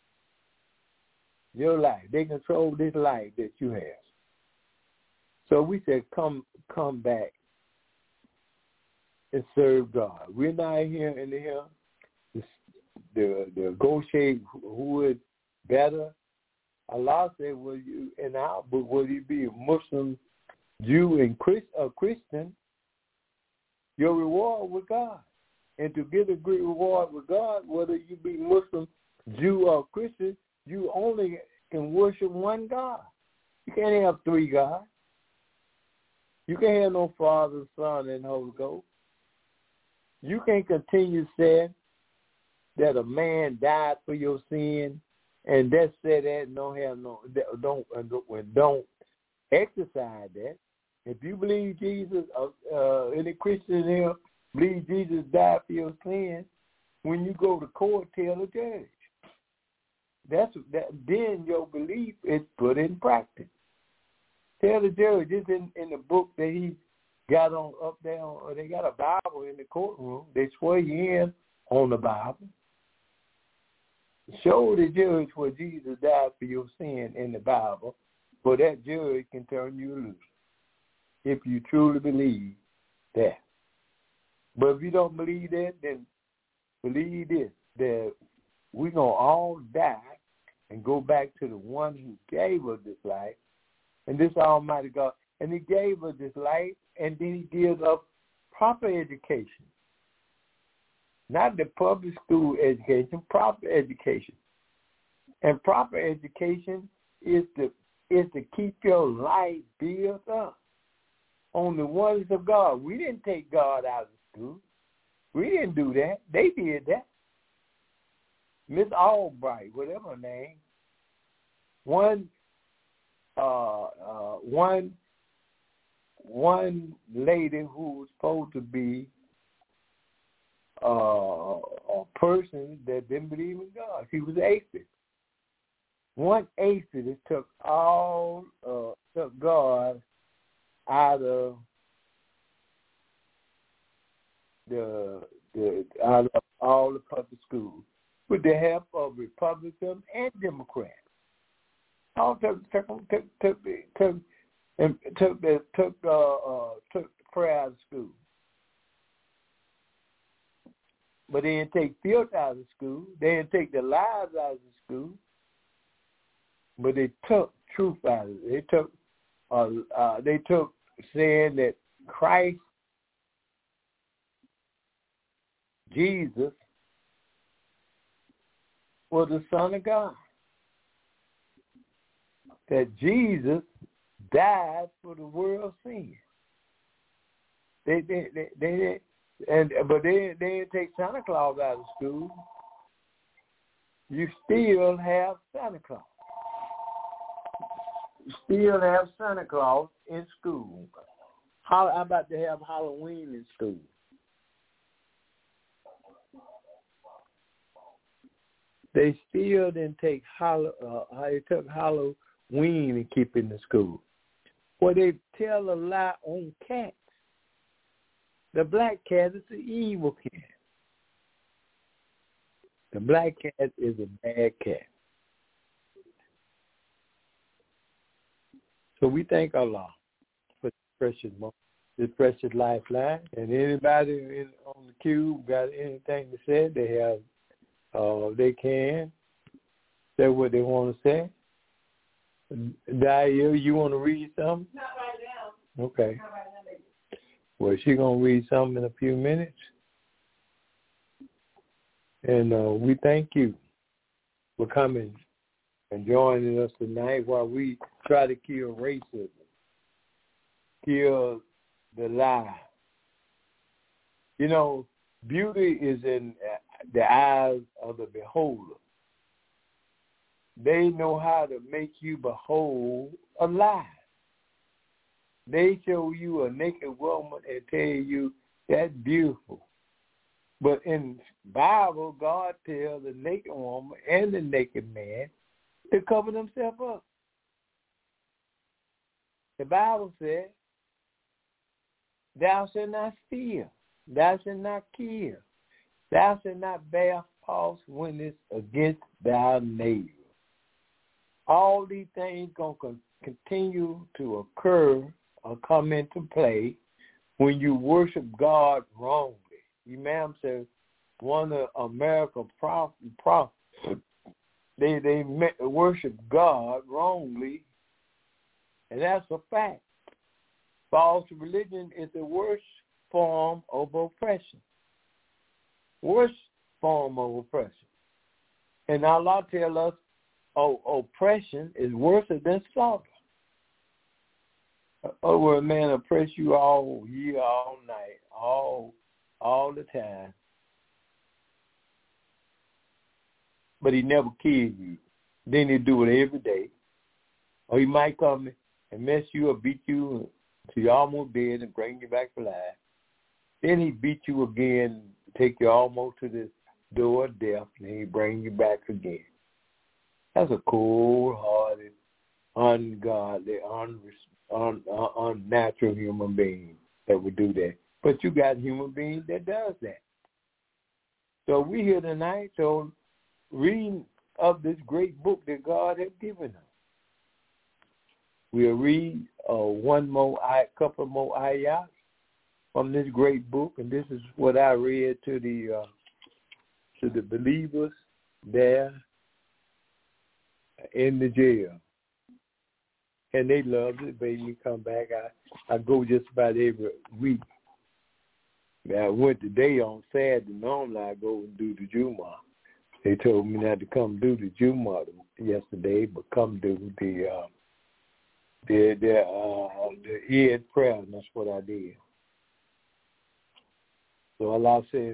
your life. They control this life that you have. So we said, come come back and serve God. We're not here in the here to, to, to negotiate who is better. Allah said, "Will you in our book will you be a Muslim, Jew, and Christ, a Christian? Your reward with God, and to get a great reward with God, whether you be Muslim, Jew, or Christian, you only can worship one God. You can't have three gods. You can't have no Father, Son, and Holy Ghost. You can't continue saying that a man died for your sin, and that said that and don't have no don't don't, don't exercise that. If you believe Jesus, uh, uh, any Christian here believe Jesus died for your sin, when you go to court, tell the judge. That's that. Then your belief is put in practice. Tell the judge. It's in, in the book that he got on up there. Or they got a Bible in the courtroom. They swear you in on the Bible. Show the judge where Jesus died for your sin in the Bible, so that judge can turn you loose. If you truly believe that. But if you don't believe that, then believe this, that we're going to all die and go back to the one who gave us this life, and this Almighty God. And he gave us this life, and then he gives us proper education. Not the public school education, proper education. And proper education is to, is to keep your life built up on the wonders of God. We didn't take God out of school. We didn't do that. They did that. Miss Albright, whatever her name, one, uh, uh, one, one lady who was supposed to be uh, a person that didn't believe in God. She was atheist. One atheist took all, uh, took God out of the, the out of all the public schools with the help of Republicans and Democrats. All took took took took took and took the took uh, uh took prayer out of school. but they didn't take filth out of the school. They didn't take the lies out of the school, but they took truth out of it. They took, uh, uh, they took saying that Christ, Jesus, was the Son of God. That Jesus died for the world's sin. They, they, they, they, and but they, they didn't take Santa Claus out of school. You still have Santa Claus. You still have Santa Claus in school. How I'm about to have Halloween in school. They still didn't take Hall- uh, they took Halloween and keep it in the school. Well, they tell a lie on cats. The black cat is the evil cat. The black cat is a bad cat. So we thank Allah for this precious moment, this precious lifeline. And anybody in, on the cube got anything to say, they have, uh, they can say what they want to say. Dahlia, you want to read something? Not right now. Okay. Not right now, baby. Well, she's going to read something in a few minutes. And uh, we thank you for coming and joining us tonight while we try to kill racism, kill the lie. You know, beauty is in the eyes of the beholder. They know how to make you behold a lie. They show you a naked woman and tell you that's beautiful. But in the Bible, God tells the naked woman and the naked man to cover themselves up. The Bible says, thou shalt not steal, thou shalt not kill, thou shalt not bear false witness against thy neighbor. All these things going to continue to occur or come into play when you worship God wrongly. Imam says one of American prophets, prophet, they they worship God wrongly, and that's a fact. False religion is the worst form of oppression. Worst form of oppression. And Allah tells us oh, oppression is worse than slaughter. Oh, where a man oppress you all year, all night, all all the time. But he never kills you. Then he do it every day. Or he might come and mess you up, beat you till you're almost dead and bring you back to life. Then he beat you again, take you almost to the door of death, and he bring you back again. That's a cold-hearted, ungodly, un, un, un, unnatural human being that would do that. But you got human beings that does that. So we here tonight, so reading of this great book that God has given us. We'll read uh, one more, a couple more ayahs from this great book, and this is what I read to the uh, to the believers there in the jail, and they loved it. Made me come back. I I go just about every week. I went today on Saturday. Normally I go and do the Jumu'ah. They told me not to come do the Jumu'ah yesterday, but come do the uh, the the uh, the Eid prayer, and that's what I did. So Allah says,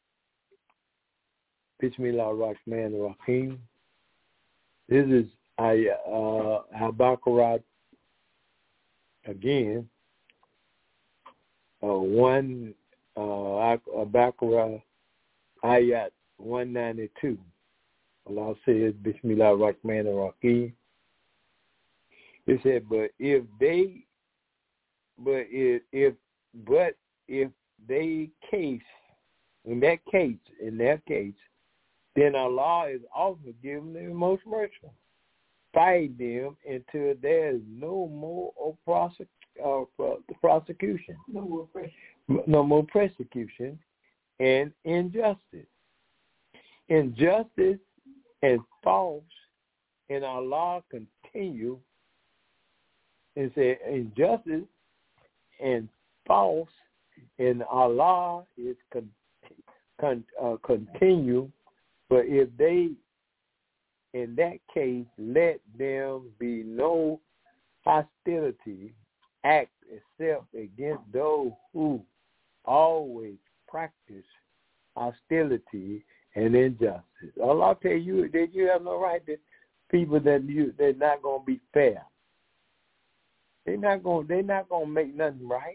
Bismillah ar-Rahman ar-Rahim. This is uh, Al-Baqarah again, uh, one uh, Al-Baqarah ayat one ninety-two. Allah says, Bismillah ar-Rahman ar-Rahim. It said, but if they, but if, if, but if they case, in that case, in that case, then Allah is also giving them the most merciful. Fight them until there is no more prosec- uh, prosecution. No more pressure. No more persecution. and injustice. Injustice and false, and Allah continue and say injustice and false, and Allah is con, con, uh, continue. But if they, in that case, let them be no hostility act except against those who always practice hostility and injustice. Allah tell you that you have no right to people that you they're not gonna be fair. They're not gonna they're not gonna make nothing right.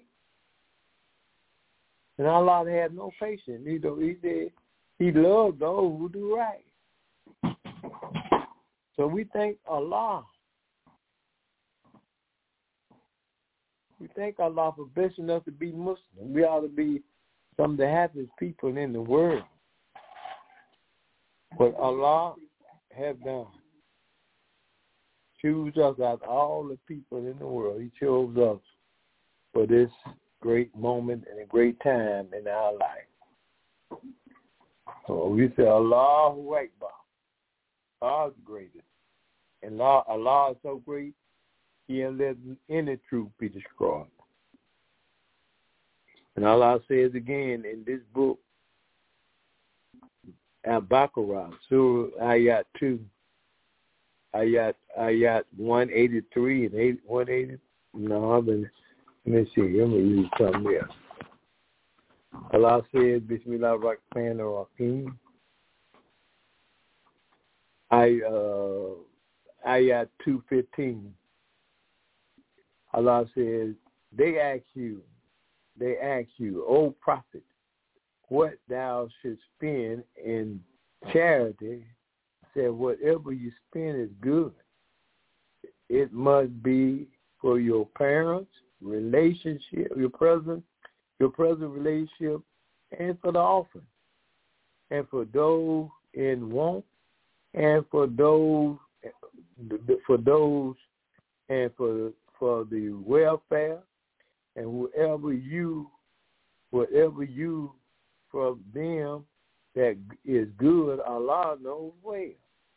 And Allah had no patience. He he said he loved those who do right. So we thank Allah. We thank Allah for blessing us to be Muslim. We ought to be some of the happiest people in the world. But Allah have done. Choose us out of all the people in the world. He chose us for this great moment and a great time in our life. So we say Allahu Akbar. Allah is the greatest. And Allah, Allah is so great, He ain't let any truth be destroyed. And Allah says again in this book, Al-Baqarah, Surah Ayat two, Ayat Ayat one eighty-three and one eighty. No, I've been, let me see. Let me read something else. Allah says, Bismillah ar-Rahman ar-Rahim. I uh, Ayat two fifteen. Allah says, they ask you, they ask you, O prophet, what thou should spend in charity. Said, whatever you spend is good. It must be for your parents, relationship, your present, your present relationship, and for the offering, and for those in want, and for those, for those, and for for the welfare, and whoever you, whatever you from them that is good, Allah knows well.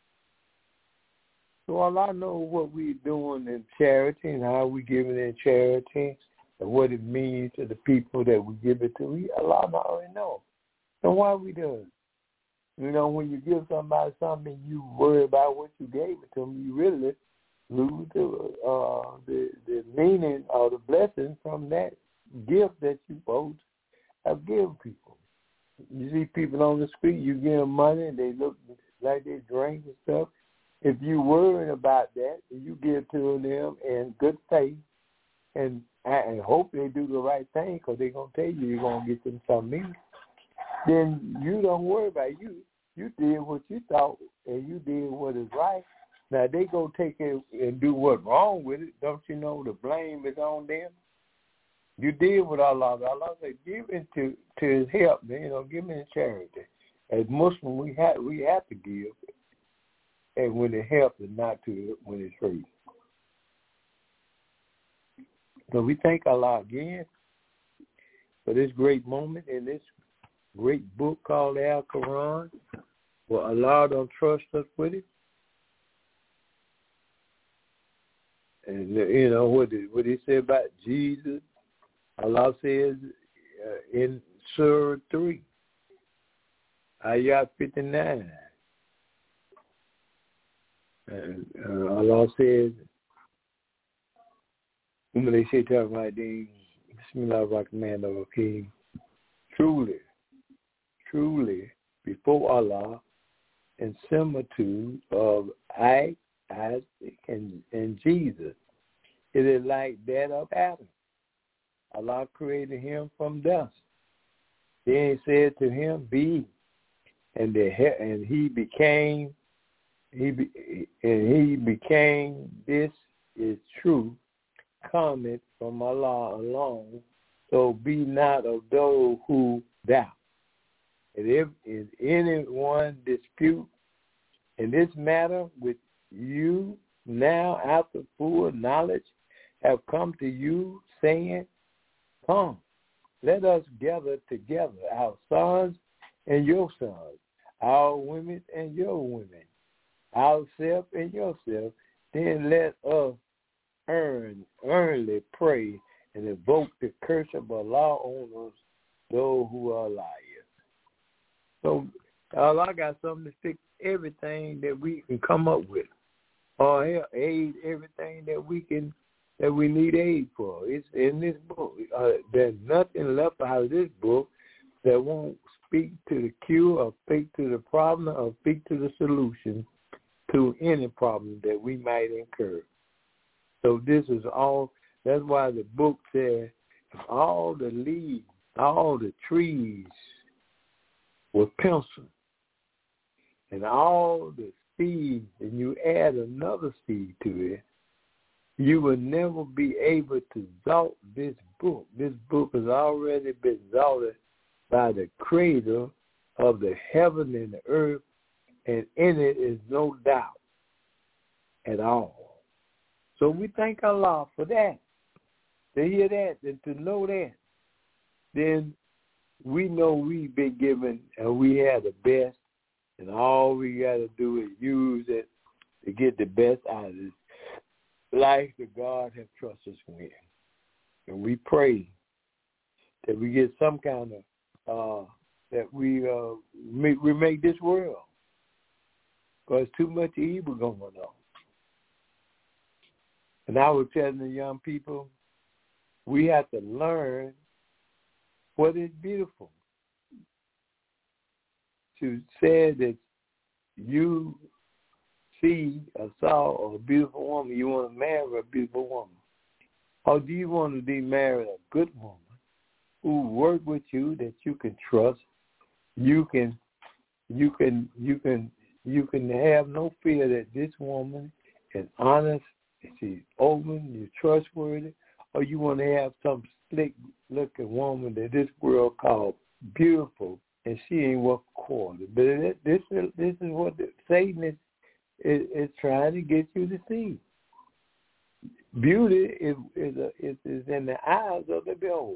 So Allah knows what we're doing in charity and how we give it in charity and what it means to the people that we give it to. We, Allah already knows. So why we do it? You know, when you give somebody something, you worry about what you gave it to them, you really lose the, uh, the, the meaning or the blessing from that gift that you both have given people. You see people on the street, you give them money, and they look like they drink and stuff. If you worry about that, you give to them in good faith, and and hope they do the right thing, because they're going to tell you you're going to get them something, then you don't worry about it. You. You did what you thought, and you did what is right. Now, they go take it and do what's wrong with it. Don't you know the blame is on them? You did what Allah, Allah said, give it to, to his help, you know, give it in charity. As Muslims, we have, we have to give, and when it helps and not to when it's free. So we thank Allah again for this great moment in this great book called Al-Quran. Well, Allah don't trust us with it. And, you know, what did, what he said about Jesus, Allah says uh, in Surah three, Ayat fifty-nine. And uh, Allah says, Bismillah ar-Rahman ar-Rahim. Truly, truly, before Allah, in similitude of Isaac, Isaac and, and Jesus, it is like that of Adam. Allah created him from dust. Then he said to him, be, and the and he became, he be, and he became. This is true, comment from Allah alone. So be not of those who doubt. And if is anyone dispute in this matter with you now, after full knowledge have come to you, saying, come, let us gather together, our sons and your sons, our women and your women, ourselves and yourself. Then let us earn, earnestly pray and invoke the curse of Allah on us, those who are liars. So Allah got something to fix everything that we can come up with, or aid everything that we can that we need aid for. It's in this book. Uh, there's nothing left out of this book that won't speak to the cure or speak to the problem or speak to the solution to any problem that we might incur. So this is all, that's why the book said all the leaves, all the trees were pencil, and all the seeds, and you add another seed to it, you will never be able to exalt this book. This book has already been exalted by the creator of the heaven and the earth, and in it is no doubt at all. So we thank Allah for that. To hear that and to know that, then we know we've been given and we have the best, and all we got to do is use it to get the best out of this life that God has trusted us with. And we pray that we get some kind of, uh, that we uh, make, we make this world, because too much evil going on. And I was telling the young people, we have to learn what is beautiful. To say that you see or saw a beautiful woman, you want to marry a beautiful woman. Or do you want to be married a good woman who work with you, that you can trust? You can, you can, you can, you can have no fear that this woman is honest, she's open, you're trustworthy. Or you want to have some slick-looking woman that this world calls beautiful, and she ain't worth a quarter. But this is this is what the, Satan is, is is trying to get you to see. Beauty is is, a, is is in the eyes of the beholder,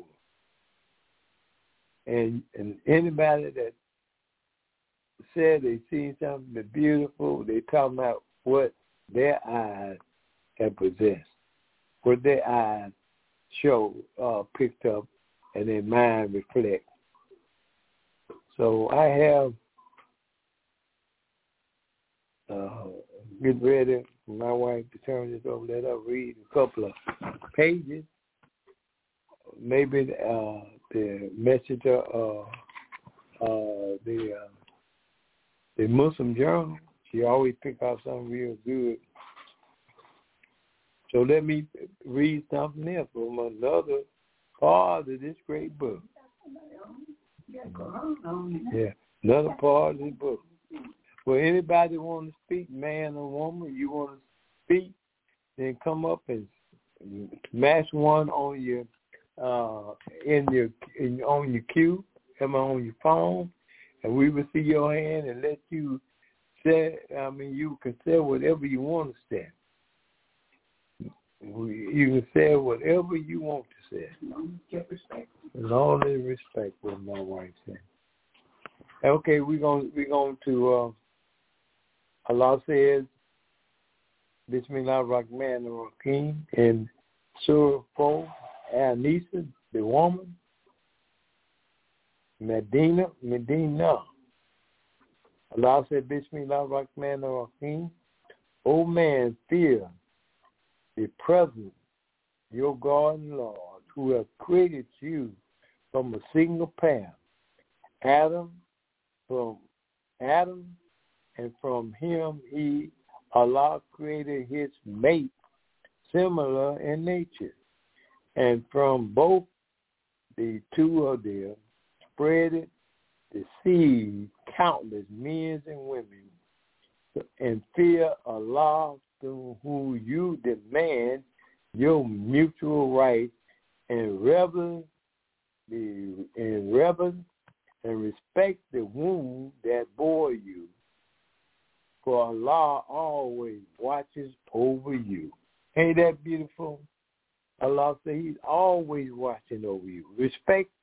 and and anybody that said they seen something that's beautiful, they talking about what their eyes have possessed, what their eyes show uh, picked up, and their mind reflects. So I have uh, get ready for my wife to turn this over. Let her read a couple of pages. Maybe uh, the messenger, uh, uh, the uh, the Muslim Journal. She always pick out something real good. So let me read something else from another part of this great book. Yeah, another part of this book. Well, anybody want to speak, man or woman, you want to speak, then come up and smash one on your uh, in your in, on your queue, come on your phone, and we will see your hand and let you say. I mean, you can say whatever you want to say. You can say whatever you want to say. Get respect. As long as respect, what my wife said. Okay, we're going we're going to uh, Allah says, Bismillah Rahman Rahim, in Surah four, An-Nisa, the woman, Medina, Medina. Allah said, Bismillah Rahman Rahim, O man, fear the presence, your God and Lord, who have created you from a single path, Adam, from Adam, and from him he, Allah, created his mate, similar in nature, and from both the two of them spread the seed, countless men and women, and fear Allah, through who you demand your mutual rights and reverence the and reverence and respect the womb that bore you. For Allah always watches over you. Ain't that beautiful? Allah said he's always watching over you. Respect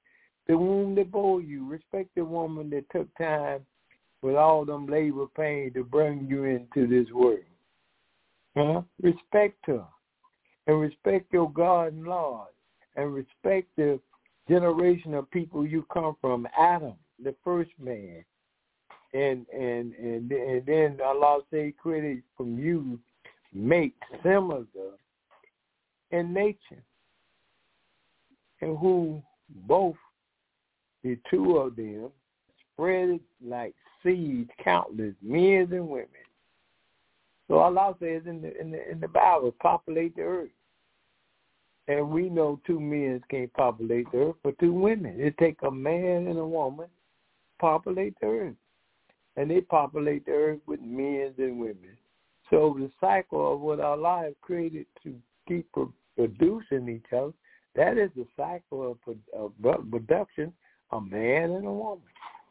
the womb that bore you. Respect the woman that took time with all them labor pain to bring you into this world. Huh? Respect her. And respect your God and Lord. And respect the generation of people you come from, Adam, the first man. And and and, and then Allah say, created from you, make similar in nature. And who both, the two of them, spread like seeds, countless men and women. So Allah says in the in the in the Bible, populate the earth. And we know two men can't populate the earth, but two women. It takes a man and a woman to populate the earth. And they populate the earth with men and women. So the cycle of what Allah has created to keep producing each other, that is the cycle of, of production, a man and a woman.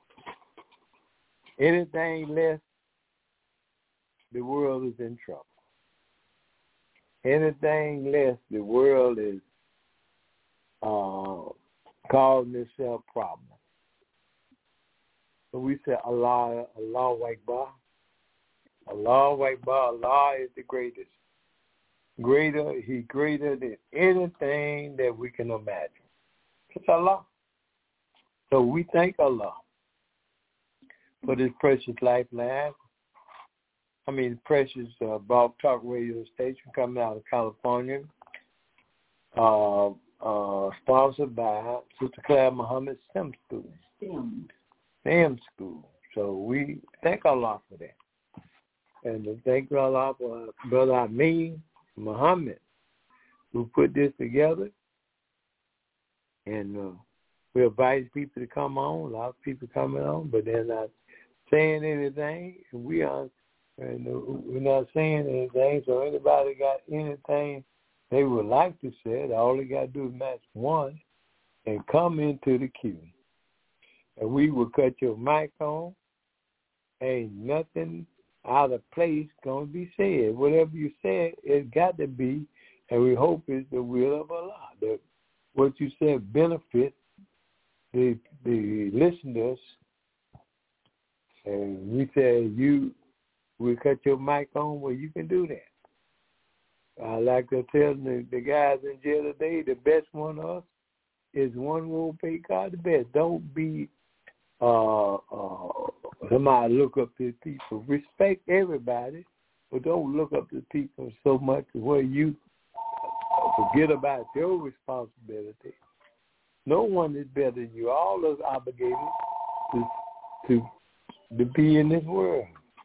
Anything less, the world is in trouble. Anything less, the world is uh, causing itself problems. So we say Allah, Allah Akbar. Allah Akbar, Allah is the greatest. Greater, He greater than anything that we can imagine. It's Allah. So we thank Allah for this precious lifeline. I mean, precious uh, Blog Talk radio station coming out of California, uh, uh, sponsored by Sister Claire Muhammad STEM School. STEM. STEM School. So we thank Allah for that. And thank Allah for Brother Amin Muhammad, who put this together. And uh, we invite people to come on. A lot of people coming on, but they're not saying anything. And we are, and we're not saying anything. So anybody got anything they would like to say, all they got to do is match one and come into the queue. And we will cut your mic on. Ain't nothing out of place going to be said. Whatever you said, it's got to be, and we hope it's the will of Allah. That what you said benefit the the listeners. And we said you will cut your mic on, well, you can do that. I like to tell the, the guys in jail today, the best one of us is one who will pay God the best. Don't be uh, uh, somebody look up to people. Respect everybody, but don't look up to people so much where you forget about your responsibility. No one is better than you. All of us obligated to to to be in this world.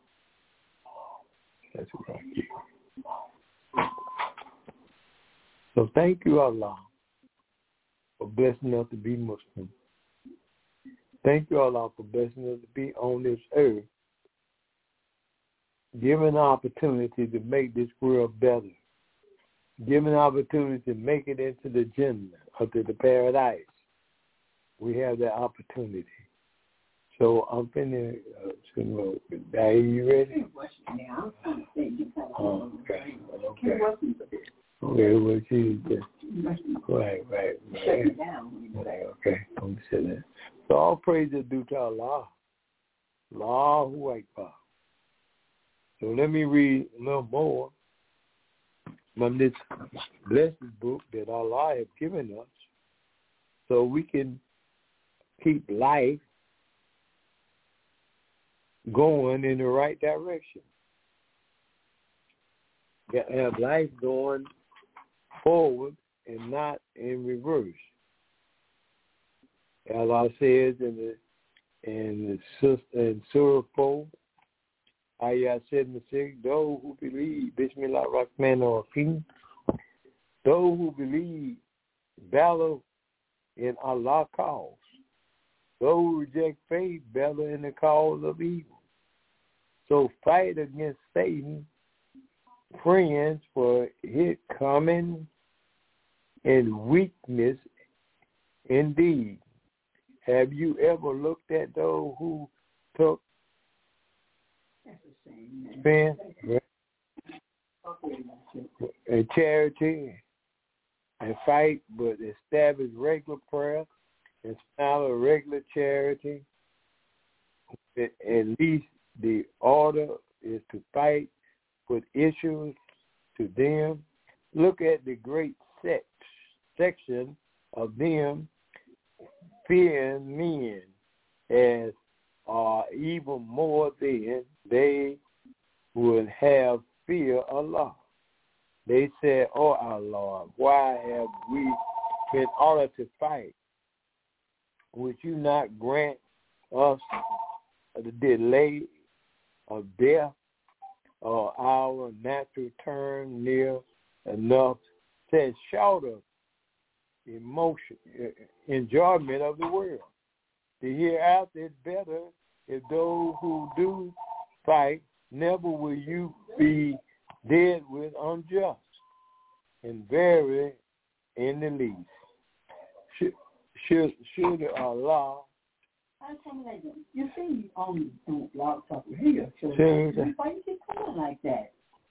That's what I hear. So thank you, Allah, for blessing us to be Muslim. Thank you, Allah, for blessing us to be on this earth, giving an opportunity to make this world better, giving an opportunity to make it into the Jannah, or to the paradise. We have that opportunity. So I'm finna, uh, so, uh, are you ready? Yeah, I'm trying to think. Oh, okay. Okay. Okay, well, she just, right, right, right. Right, okay, I'm saying that. So all praise is due to Allah. Allahu Akbar. So let me read a little more from this blessed book that Allah has given us so we can keep life going in the right direction. Have life going forward and not in reverse. Allah says in the in the in Surah four, Ayah seventy-six, those who believe, Bismillah Rahman Rahim, those who believe battle in Allah's cause. Those who reject faith battle in the cause of evil. So fight against Satan, friends, for his coming in weakness indeed. Have you ever looked at those who took spend and charity and fight, but establish regular prayer It's not a regular charity. At least the order is to fight with issues to them. Look at the great sex, section of them fearing men as are even more than they would have fear of Allah. They said, "Oh, our Lord, why have we been ordered to fight? Would you not grant us the delay of death or our natural turn near enough to short of emotion, enjoyment of the world? The hereafter is better if those who do fight, never will you be dead with unjust, and very in the least. Should, should, should Allah you see, you only do blog talk here, so Sure. why you keep calling like that?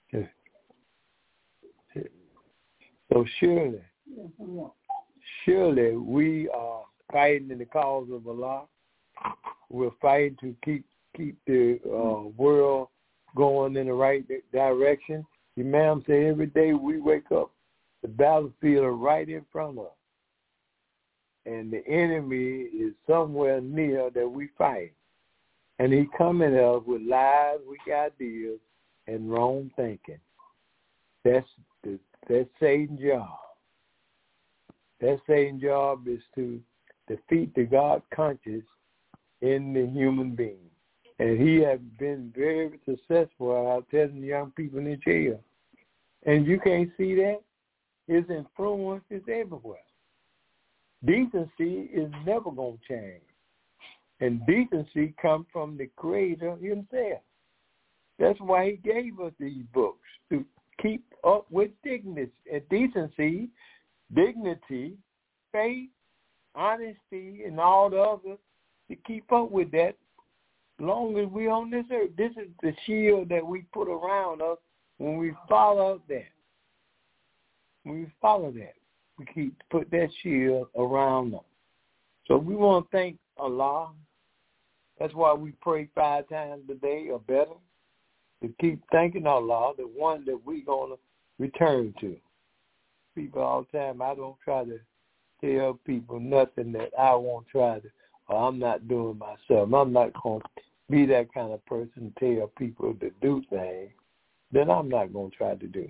So surely, Yeah, hurry up. surely we are fighting in the cause of Allah. We're fighting to keep keep the uh, world going in the right direction. The Imam said every day we wake up, the battlefield is right in front of us. And the enemy is somewhere near that we fight. And he coming up with lies, weak ideas, and wrong thinking. That's the, that's Satan's job. That Satan's job is to defeat the God conscious in the human being. And he has been very successful out telling young people in jail. And you can't see that. His influence is everywhere. Decency is never going to change. And decency comes from the Creator himself. That's why he gave us these books, to keep up with dignity, and decency, dignity, faith, honesty, and all the others, to keep up with that as long as we're on this earth. This is the shield that we put around us when we follow that. When we follow that, we keep put that shield around them. So we want to thank Allah. That's why we pray five times a day or better, to keep thanking Allah, the one that we're going to return to. People all the time, I don't try to tell people nothing that I won't try to, or I'm not doing myself. I'm not going to be that kind of person to tell people to do things that I'm not going to try to do.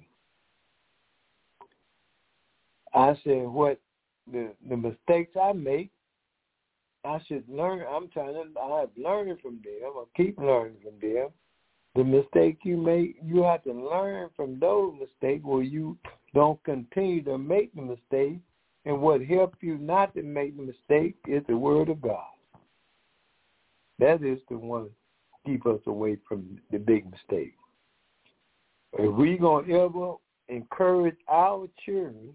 I said what the the mistakes I make, I should learn. I'm trying to, I'm learning from them. I'm going to keep learning from them. The mistake you make, you have to learn from those mistakes where you don't continue to make the mistake. And what helps you not to make the mistake is the Word of God. That is the one to keep us away from the big mistake. If we're going to ever encourage our children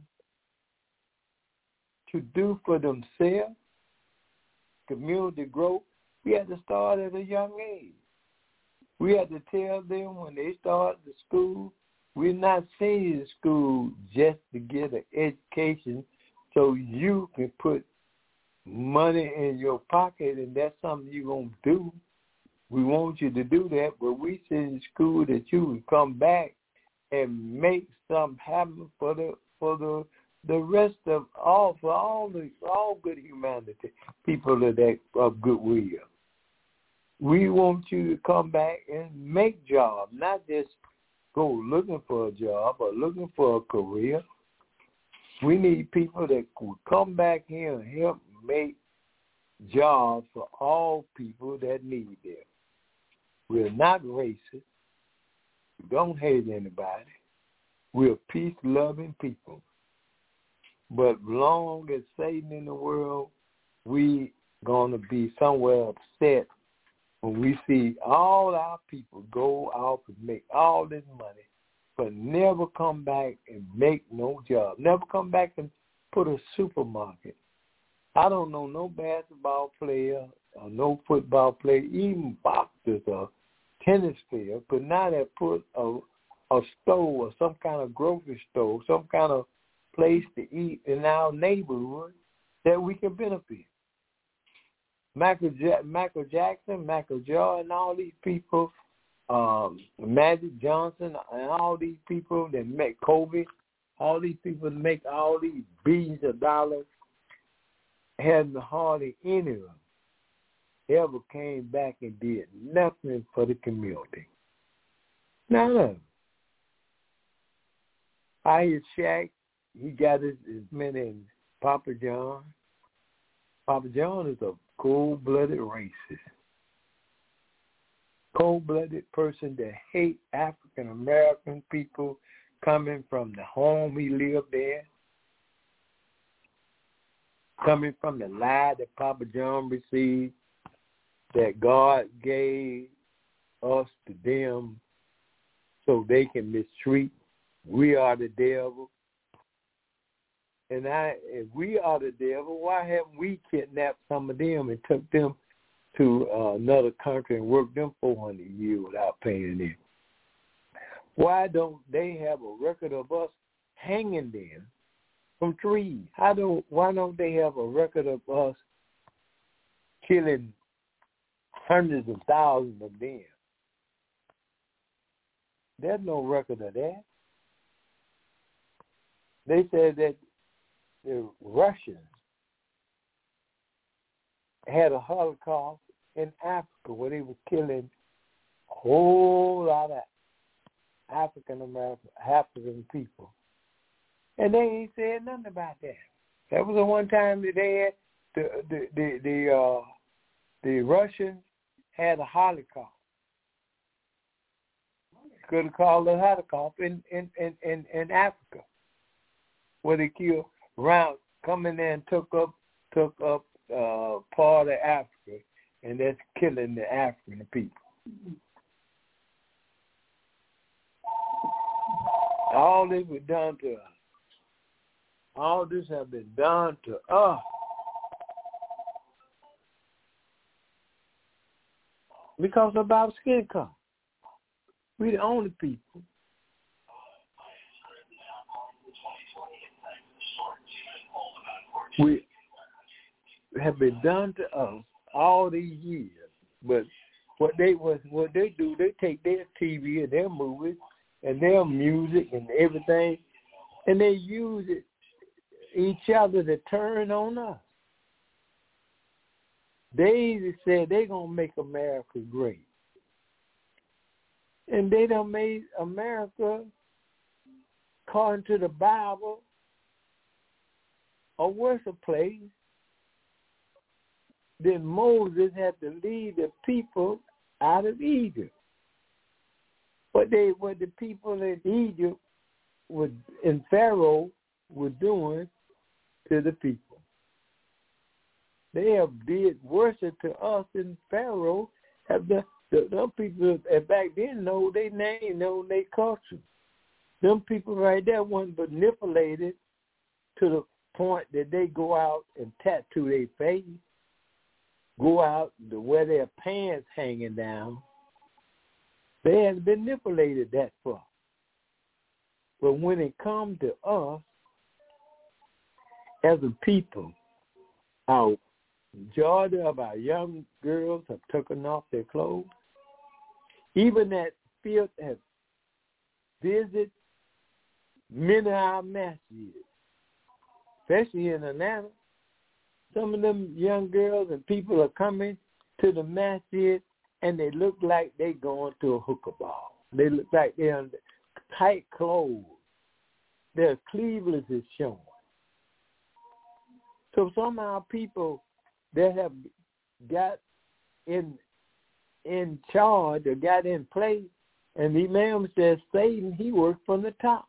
to do for themselves, community growth, we have to start at a young age. We have to tell them when they start the school, we're not sending you to school just to get an education so you can put money in your pocket and that's something you're going to do. We want you to do that, but we send you to school that you can come back and make something happen for the for the the rest of all for all the all good humanity, people of that of goodwill. We want you to come back and make jobs, not just go looking for a job or looking for a career. We need people that will come back here and help make jobs for all people that need them. We're not racist. We don't hate anybody. We're peace-loving people. But long as Satan in the world, we going to be somewhere upset when we see all our people go out and make all this money, but never come back and make no job, never come back and put a supermarket. I don't know no basketball player or no football player, even boxers or tennis player, could not have put a, a store or some kind of grocery store, some kind of place to eat in our neighborhood that we can benefit. Michael, ja- Michael Jackson, Michael Jordan, all these people, um, Magic Johnson, and all these people that make Kobe, all these people that make all these billions of dollars, hadn't hardly any of them ever came back and did nothing for the community. None of them. I hear Shaq, he got his, his men in Papa John. Papa John is a cold-blooded racist. Cold-blooded person that hates African-American people coming from the home he lived there, coming from the lie that Papa John received, that God gave us to them so they can mistreat. We are the devil. And I, if we are the devil, why haven't we kidnapped some of them and took them to uh, another country and worked them four hundred years without paying them? Why don't they have a record of us hanging them from trees? How do, why don't they have a record of us killing hundreds of thousands of them? There's no record of that. They said that the Russians had a Holocaust in Africa where they were killing a whole lot of African American, African people. And they ain't said nothing about that. That was the one time that they had the the the the, uh, the Russians had a Holocaust. Could have called it a Holocaust in in, in, in, in Africa, where they killed around, coming in and took up took up uh, part of Africa, and that's killing the African people. Mm-hmm. All this was done to us. All this has been done to us because of our skin color. We the only people. We have been done to us all these years, but what they was what they do, they take their T V and their movies and their music and everything, and they use it each other to turn on us. They said they're gonna make America great, and they done made America, according to the Bible, a worse place than Moses had to lead the people out of Egypt. What they, what the people in Egypt would, in Pharaoh were doing to the people. They have did worse to us than Pharaoh have done. The, them people back then know their name, know their culture. Them people right there weren't manipulated to the point that they go out and tattoo their face, go out to wear their pants hanging down. They hadn't been manipulated that far. But when it comes to us, as a people, our majority of our young girls have taken off their clothes. Even that filth has visited many of our masjids, especially in Atlanta. Some of them young girls and people are coming to the masjid and they look like they going to a hookah ball. They look like they're under tight clothes. Their cleavage is showing. So some of our people that have got in in charge or got in place, and the Imam says Satan, he worked from the top.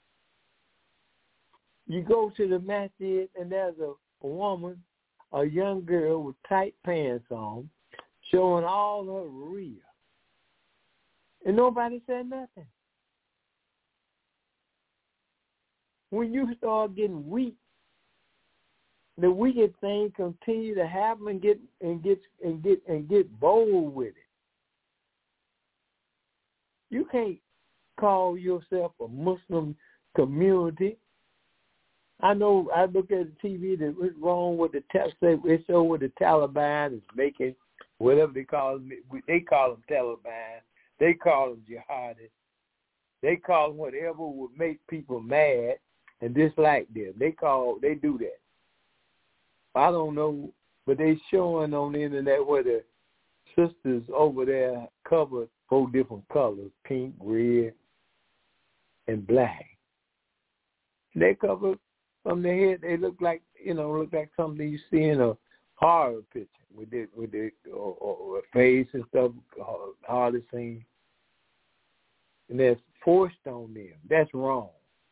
You go to the masjid and there's a, a woman, a young girl with tight pants on, showing all her rear. And nobody said nothing. When you start getting weak, the wicked thing continue to happen and get and get and get and get bold with it. You can't call yourself a Muslim community I know I look at the T V that what's wrong with the test. It show what the Taliban is making, whatever they call them. They call them Taliban. They call them jihadists. They call them whatever would make people mad and dislike them. They call, they do that. I don't know, but they showing on the internet where the sisters over there cover four different colors, pink, red, and black. They cover from their head. They look like, you know, look like something you see in a horror picture with the with the or, or face and stuff, hard to see. And that's forced on them. That's wrong.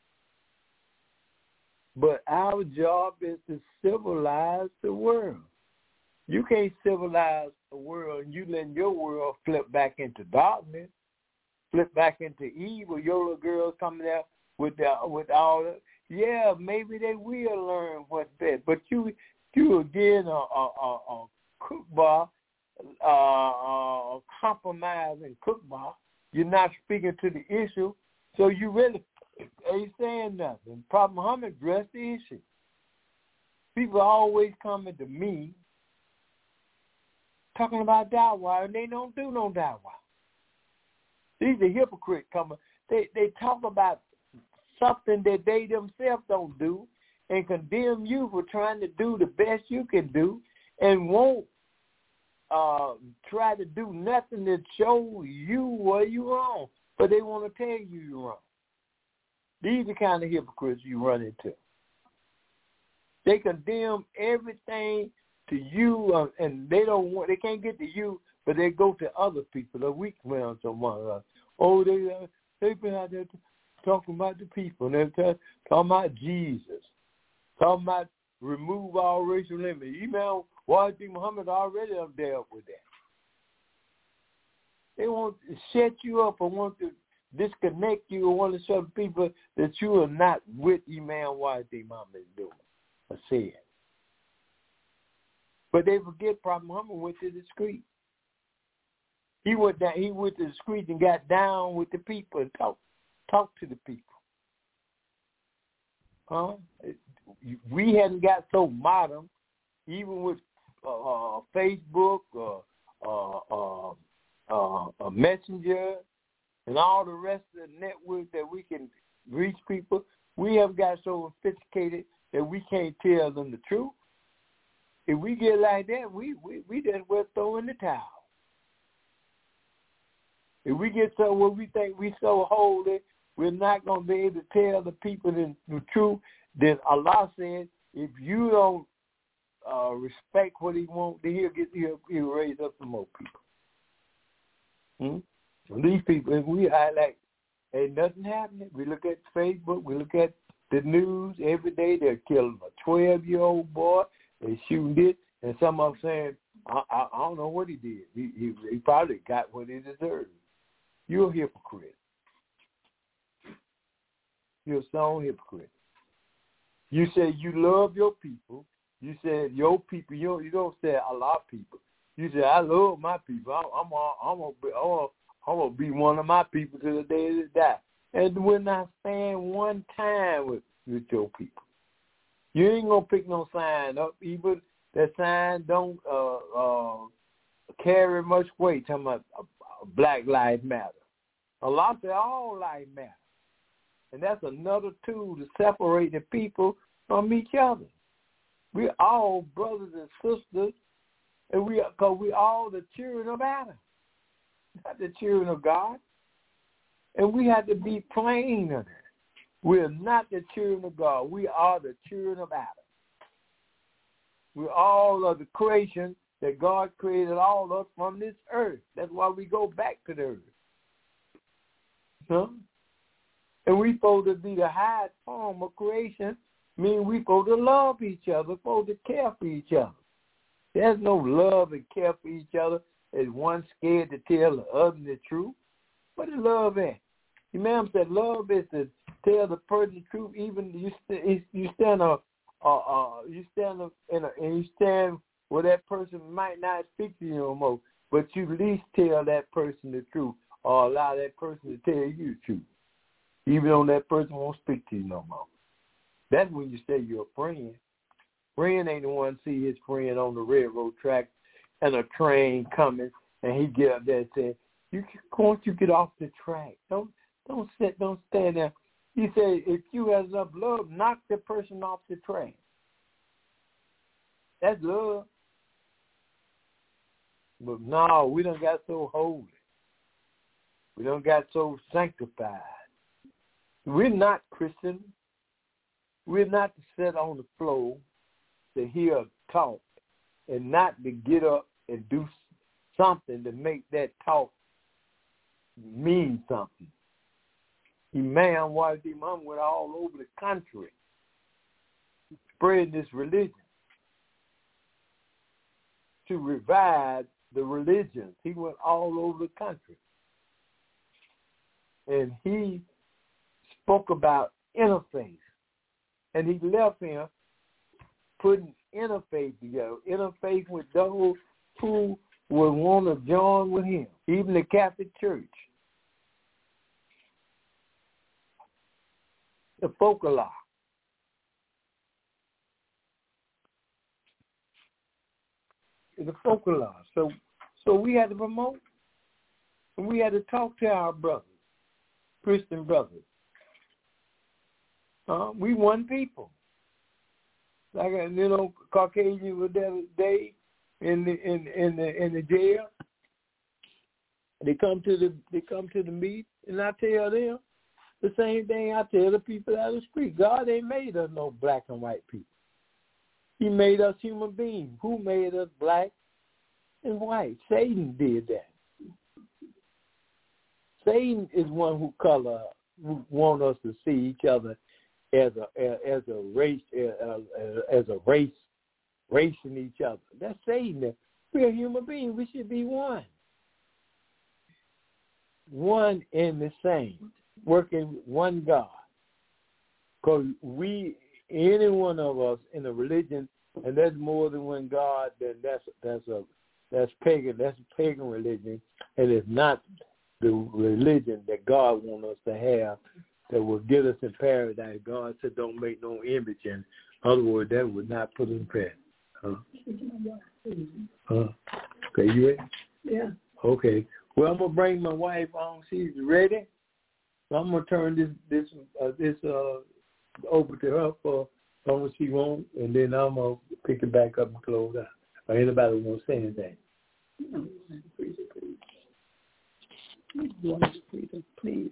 But our job is to civilize the world. You can't civilize the world and you letting your world flip back into darkness, flip back into evil. Your little girls coming out with the, with all the, yeah, maybe they will learn what's best. But you, you again, a, a, a, a cook bar, uh, a compromising cook bar. You're not speaking to the issue, so you really ain't saying nothing. Prophet Muhammad addressed the issue. People are always coming to me talking about dawah, and they don't do no dawah. These are hypocrites coming. They they talk about something that they themselves don't do and condemn you for trying to do the best you can do and won't uh, try to do nothing that show you where you're wrong, but they want to tell you you're wrong. These are the kind of hypocrites you run into. They condemn everything to you, uh, and they don't want. They can't get to you, but they go to other people, the weak ones or one another. Oh, they uh, they been out there talking about the people, and they're talking about Jesus, talking about remove all racial limits. Imam Wajdi Muhammad already up there with that. They want to set you up or want to disconnect you or want to show people that you are not with Imam Wajdi Muhammad doing or saying. But they forget Prophet Muhammad went to the street. He went down. He went to the street and got down with the people and talked talked to the people. Huh? We hadn't got so modern, even with uh, uh, Facebook or uh, uh, uh, uh, Messenger and all the rest of the networks that we can reach people. We have got so sophisticated that we can't tell them the truth. If we get like that, we we, we just will throw in the towel. If we get so where we think we so holy, we're not going to be able to tell the people the, the truth, then Allah said, if you don't uh, respect what he wants, then he'll, get, he'll, he'll raise up some more people. Hmm? So these people, if we highlight, ain't nothing happening. We look at Facebook, we look at the news every day. They're killing a twelve-year-old boy. They shooting it, and some of them saying, I, I, I don't know what he did. He, he, he probably got what he deserved. You're a hypocrite. You're a strong hypocrite. You say you love your people. You said your people. You don't, you don't say a lot of people. You say I love my people. I'm I'm I'm gonna be I'm gonna be one of my people to the day they die. And we're not staying one time with with your people. You ain't gonna pick no sign up. Even that sign don't uh, uh, carry much weight. Talking about uh, Black Lives Matter. A lot say all lives matter, and that's another tool to separate the people from each other. We're all brothers and sisters, and we because we all the children of Adam, not the children of God. And we have to be plain of that. We're not the children of God. We are the children of Adam. We're all of the creation that God created all of us from this earth. That's why we go back to the earth. Huh? And we supposed to be the highest form of creation, meaning we supposed to love each other, supposed to care for each other. There's no love and care for each other as one scared to tell the other the truth. What is love at? Imam said love is to tell the person the truth, even you st- you stand a, uh, uh, you stand a, in a, and you stand where that person might not speak to you no more, but you at least tell that person the truth or allow that person to tell you the truth, even though that person won't speak to you no more. That's when you say you're a friend. Friend ain't the one see his friend on the railroad track and a train coming, and he get up there and say, "You can't you get off the track? Don't don't sit, don't stand there." He said, "If you have enough love, knock the person off the track." That's love. But no, we done got so holy. We done got so sanctified. We're not Christian. We're not to sit on the floor to hear talk and not to get up and do something to make that talk mean something. Imam Wadi Imam went all over the country spreading this religion to revive the religions. He went all over the country. And he spoke about interfaith. And he left here putting interfaith together, interfaith with those who would want to join with him, even the Catholic Church. The folklore. The folklore. So, so we had to promote, and we had to talk to our brothers, Christian brothers. Uh, we one people. Like you know, Caucasians were there today in the in in the in the jail. They come to the they come to the meet, and I tell them the same thing I tell the people out of the street. God ain't made us no black and white people. He made us human beings. Who made us black and white? Satan did that. Satan is one who color, who want us to see each other as a as a race as a race, racing each other. That's Satan. We're human beings. We should be one, one and the same, working with one God. Because we, any one of us in a religion, and there's more than one God, then that's that's a that's pagan. That's a pagan religion, and it's not the religion that God wants us to have that will get us in paradise. God said, "Don't make no image," and in other words, that would not put us in paradise. Huh? Huh? Okay, you ready? Yeah. Okay. Well, I'm gonna bring my wife on. She's ready. So I'm gonna turn this this uh, this uh over to her for as long as she wants, and then I'm gonna pick it back up and close out. Or anybody want to say anything? No, please, please. Please, please.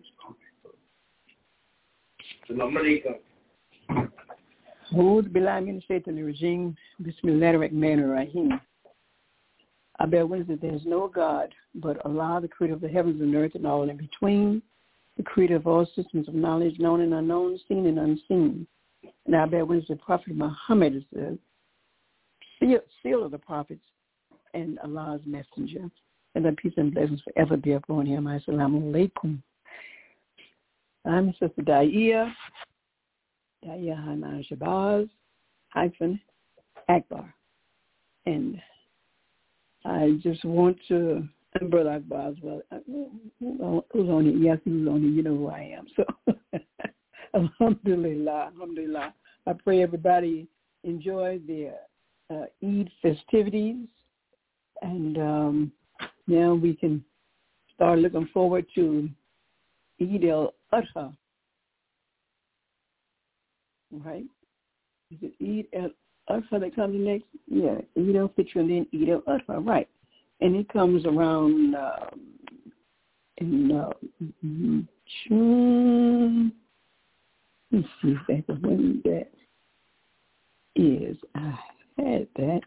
A'udhu billahi min shaitanir rajim. Bismillahir rahmanir rahim. I bear witness that there is no God but Allah, the creator of the heavens and earth and all in between, the creator of all systems of knowledge, known and unknown, seen and unseen. And I bear witness that Prophet Muhammad is the seal, seal of the prophets and Allah's messenger. And the peace and blessings forever be upon him. Assalamu alaikum. I'm Sister Daia, Daia Hanan Shabazz, hyphen, Akbar. And I just want to, and Brother Akbar as well. Who's on it? Yes, who's on it? You know who I am. So, alhamdulillah, alhamdulillah. I pray everybody enjoy their uh, Eid festivities. And um, now we can start looking forward to Eid al-Adha. Right? Is it Eid al-Adha that comes next? Yeah, Eid al-Fitr and then Eid al-Adha, right. And it comes around um, in uh, June. Let's see exactly when that is. I had that.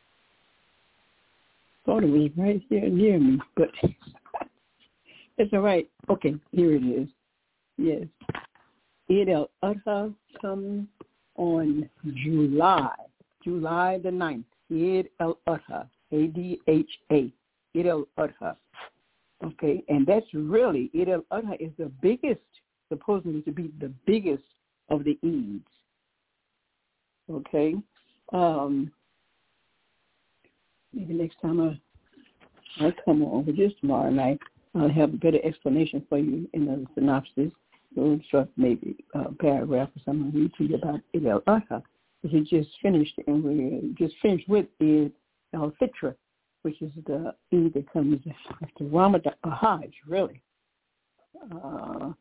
Thought it was right here near me, but it's all right. Okay, here it is. Yes. Eid al-Adha comes on July, July the ninth. Eid al-Adha, A D H A, Eid al-Adha. Okay, and that's really, Eid al-Adha is the biggest, supposedly to be the biggest of the Eids. Okay. Um, maybe next time I, I come over just tomorrow night, I'll have a better explanation for you in the synopsis. little short maybe uh, paragraph or something read to you about Eid al-Adha. We just finished, and we just finished with Eid al-Fitr, which is the Eid that comes after Ramadan, or Hajj, really. Uh,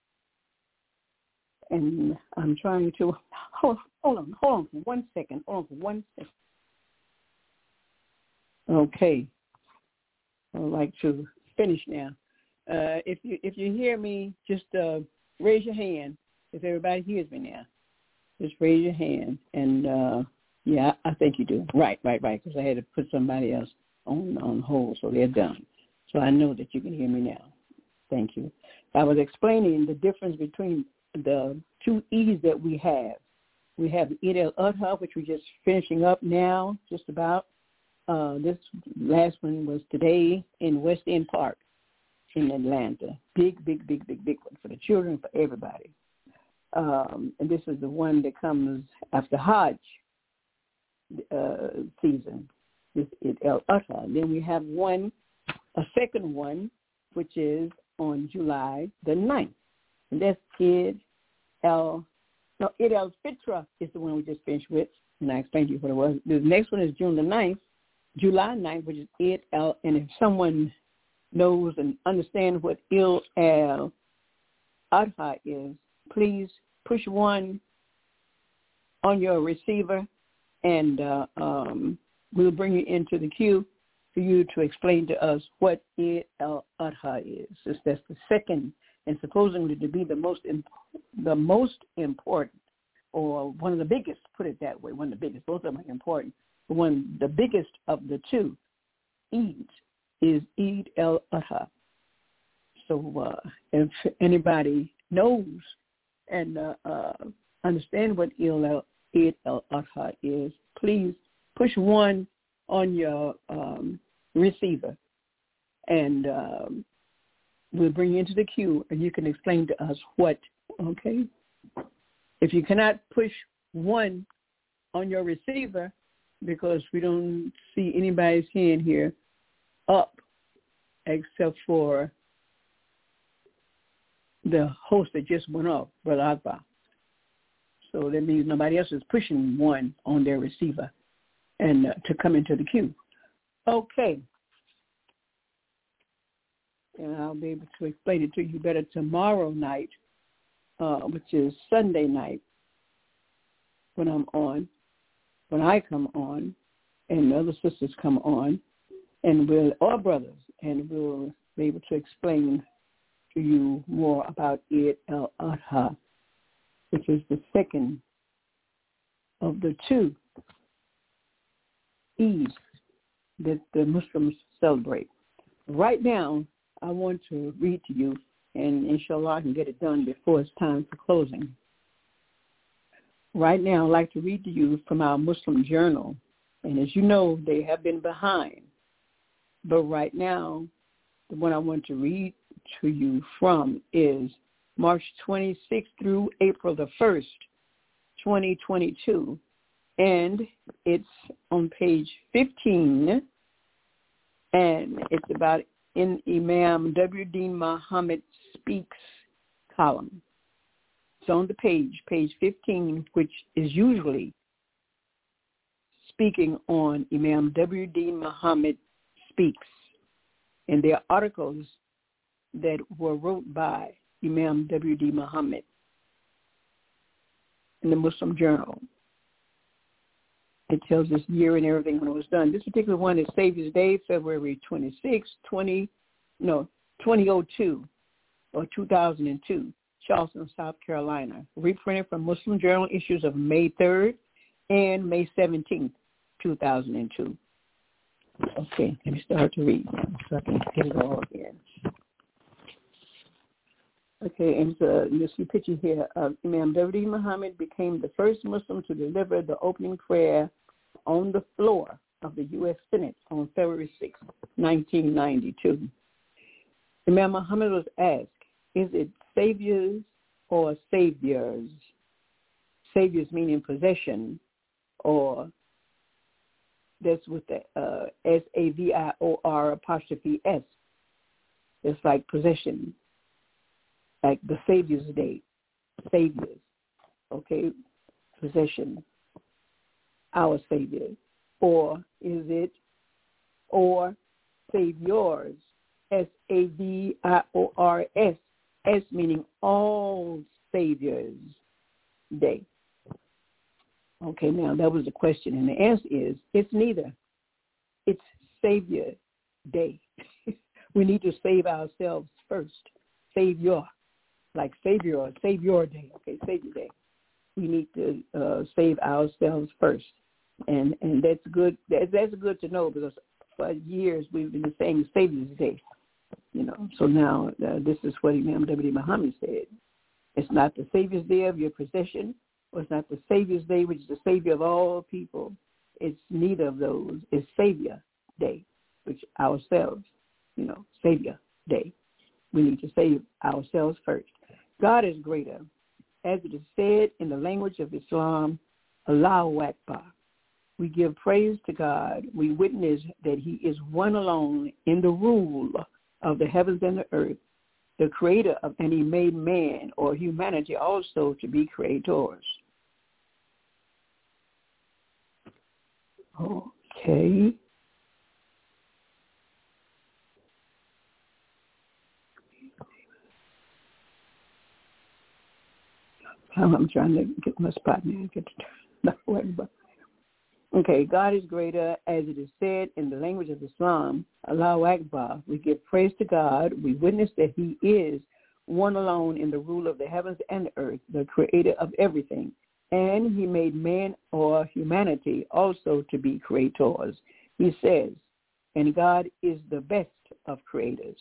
and I'm trying to, hold, hold on, hold on for one second, hold on for one second. Okay. I'd like to finish now. Uh, if you if you hear me, just uh, raise your hand. If everybody hears me now, just raise your hand. And, uh, yeah, I think you do. Right, right, right, because I had to put somebody else on, on hold, so they're done. So I know that you can hear me now. Thank you. I was explaining the difference between the two E's that we have. We have Eid al-Adha, which we're just finishing up now, just about. Uh, this last one was today in West End Park in Atlanta. Big, big, big, big, big one for the children, for everybody. Um, and this is the one that comes after Hajj uh, season, this Eid al-Adha. Then we have one, a second one, which is on July the ninth. And that's Eid al, no, Eid al-Fitr is the one we just finished with, and I explained to you what it was. The next one is June the ninth, July ninth, which is Eid al, and if someone knows and understands what Eid al-Adha is, please push one on your receiver, and uh, um, we'll bring you into the queue for you to explain to us what Eid al-Adha is. Since that's the second and supposedly to be the most imp- the most important, or one of the biggest, put it that way, one of the biggest. Both of them are important. But one, the biggest of the two Eids is Eid al-Adha. So uh, if anybody knows and uh, uh, understand what Eid al-Adha is, please push one on your um, receiver, and um, we'll bring you into the queue, and you can explain to us what, okay? If you cannot push one on your receiver, because we don't see anybody's hand here up except for the host that just went off, Brother Akbar. So that means nobody else is pushing one on their receiver and uh, to come into the queue. Okay. And I'll be able to explain it to you better tomorrow night, uh, which is Sunday night, when I'm on, when I come on, and the other sisters come on, and we'll, or brothers, and we'll be able to explain to you more about Eid al-Adha, which is the second of the two Eids that the Muslims celebrate. Right now, I want to read to you, and inshallah I can get it done before it's time for closing. Right now, I'd like to read to you from our Muslim Journal. And as you know, they have been behind. But right now, the one I want to read to you from is March twenty-sixth through April the first, twenty twenty-two. And it's on page fifteen. And it's about in Imam W D Muhammad Speaks column. It's on the page, page fifteen, which is usually speaking on Imam W D Muhammad Speaks. And there are articles that were wrote by Imam W D Muhammad in the Muslim Journal. It tells us year and everything when it was done. This particular one is Savior's Day, February twenty-sixth, twenty, no, twenty oh two, or two thousand two, Charleston, South Carolina. Reprinted from Muslim Journal issues of May third and May seventeenth, two thousand two. Okay, let me start to read now so I can get it all again. Okay, and so you see a picture here of Imam W D Muhammad became the first Muslim to deliver the opening prayer on the floor of the U S Senate on February sixth, nineteen ninety-two. Imam Muhammad was asked, is it saviors or saviors? Saviors meaning possession, or that's with the uh, S A V I O R apostrophe S. It's like possession. like the Savior's Day, Saviors, okay, possession, our Savior, or is it, or Saviors, S A V I O R S, S meaning all Saviors Day. Okay, now that was the question, and the answer is it's neither. It's Savior Day. We need to save ourselves first. Savior, like Savior, Savior Day. Okay, Savior Day. We need to uh, save ourselves first, and and that's good. That's, that's good to know because for years we've been saying Savior's Day. You know, so now uh, this is what Imam W. Muhammad said. It's not the Savior's Day of your possession, or it's not the Savior's Day, which is the Savior of all people. It's neither of those. It's Savior Day, which ourselves, you know, Savior Day. We need to save ourselves first. God is greater. As it is said in the language of Islam, Allahu Akbar. We give praise to God. We witness that he is one alone in the rule of the heavens and the earth, the creator of, and he made man or humanity also to be creators. Okay. I'm trying to get my spot now. Get to Okay, God is greater, as it is said in the language of Islam, Allahu Akbar. We give praise to God. We witness that he is one alone in the rule of the heavens and the earth, the creator of everything. And he made man or humanity also to be creators. He says, and God is the best of creators.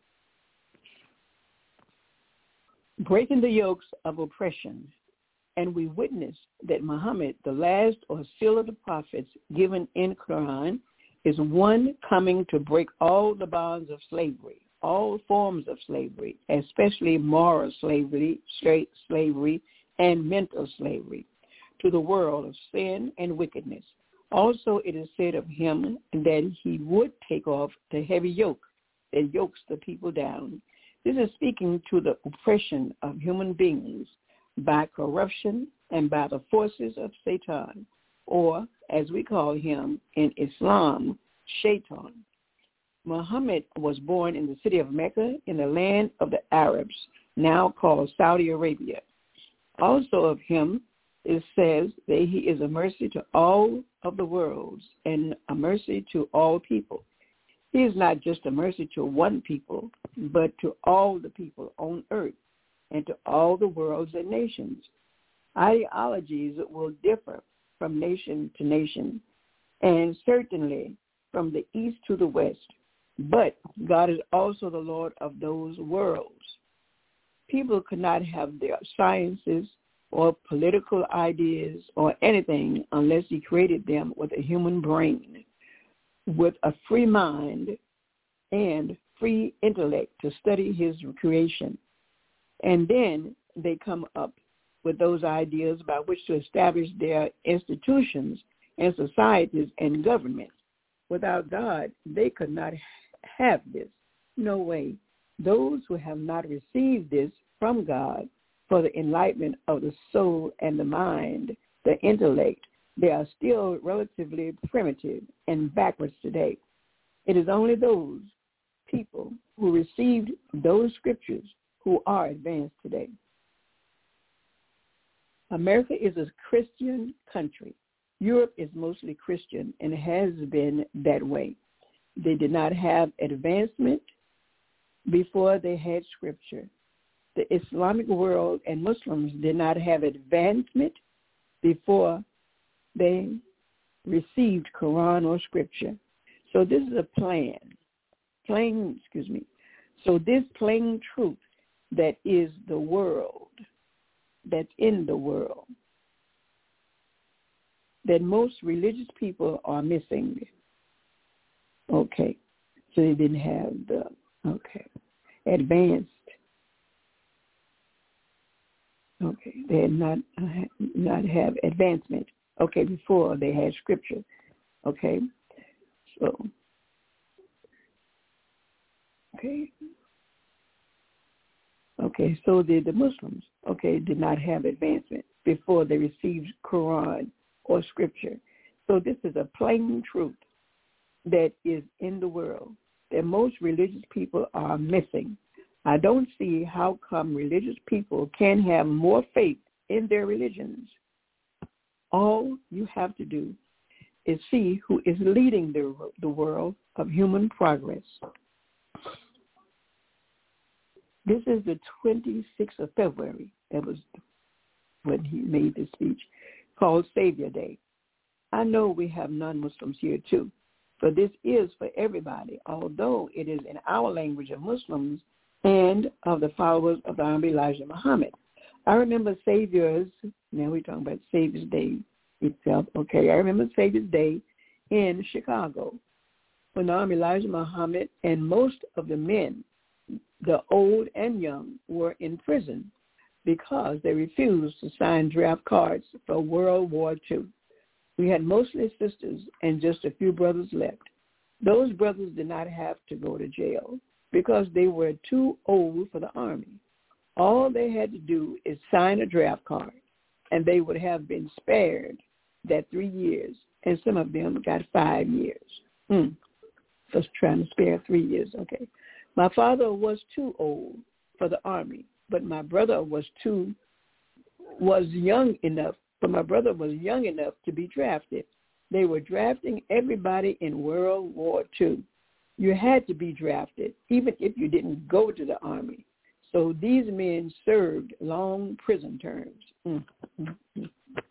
Breaking the yokes of oppression. And we witness that Muhammad, the last or seal of the prophets given in Quran, is one coming to break all the bonds of slavery, all forms of slavery, especially moral slavery, straight slavery, and mental slavery, to the world of sin and wickedness. Also, it is said of him that he would take off the heavy yoke that yokes the people down. This is speaking to the oppression of human beings by corruption and by the forces of Satan, or as we call him in Islam, Shaitan. Muhammad was born in the city of Mecca in the land of the Arabs, now called Saudi Arabia. Also of him, it says that he is a mercy to all of the worlds and a mercy to all people. He is not just a mercy to one people, but to all the people on earth, and to all the worlds and nations. Ideologies will differ from nation to nation, and certainly from the east to the west, but God is also the Lord of those worlds. People could not have their sciences or political ideas or anything unless he created them with a human brain, with a free mind and free intellect to study his creation. And then they come up with those ideas by which to establish their institutions and societies and governments. Without God, they could not have this. No way. Those who have not received this from God for the enlightenment of the soul and the mind, the intellect, they are still relatively primitive and backwards today. It is only those people who received those scriptures who are advanced today. America is a Christian country. Europe is mostly Christian and has been that way. They did not have advancement before they had scripture. The Islamic world and Muslims did not have advancement before they received Quran or scripture. So this is a plan, plain, excuse me. So this plain truth that is the world, that's in the world, that most religious people are missing. Okay, so they didn't have the, okay, advanced. Okay, they had not, uh, not have advancement. Okay, before they had scripture. Okay, so, okay. Okay, so did the Muslims, okay, did not have advancement before they received Quran or Scripture. So this is a plain truth that is in the world that most religious people are missing. I don't see how come religious people can have more faith in their religions. All you have to do is see who is leading the, the world of human progress. This is the twenty-sixth of February. That was when he made this speech, called Savior Day. I know we have non-Muslims here too, but this is for everybody, although it is in our language of Muslims and of the followers of the Honorable Elijah Muhammad. I remember Savior's, now we're talking about Savior's Day itself. Okay, I remember Savior's Day in Chicago when the Honorable Elijah Muhammad and most of the men, the old and young, were in prison because they refused to sign draft cards for World War Two. We had mostly sisters and just a few brothers left. Those brothers did not have to go to jail because they were too old for the Army. All they had to do is sign a draft card, and they would have been spared that three years, and some of them got five years. Hmm. Just trying to spare three years, okay. My father was too old for the Army, but my brother was too, was young enough, but my brother was young enough to be drafted. They were drafting everybody in World War Two. You had to be drafted, even if you didn't go to the Army. So these men served long prison terms. Mm-hmm.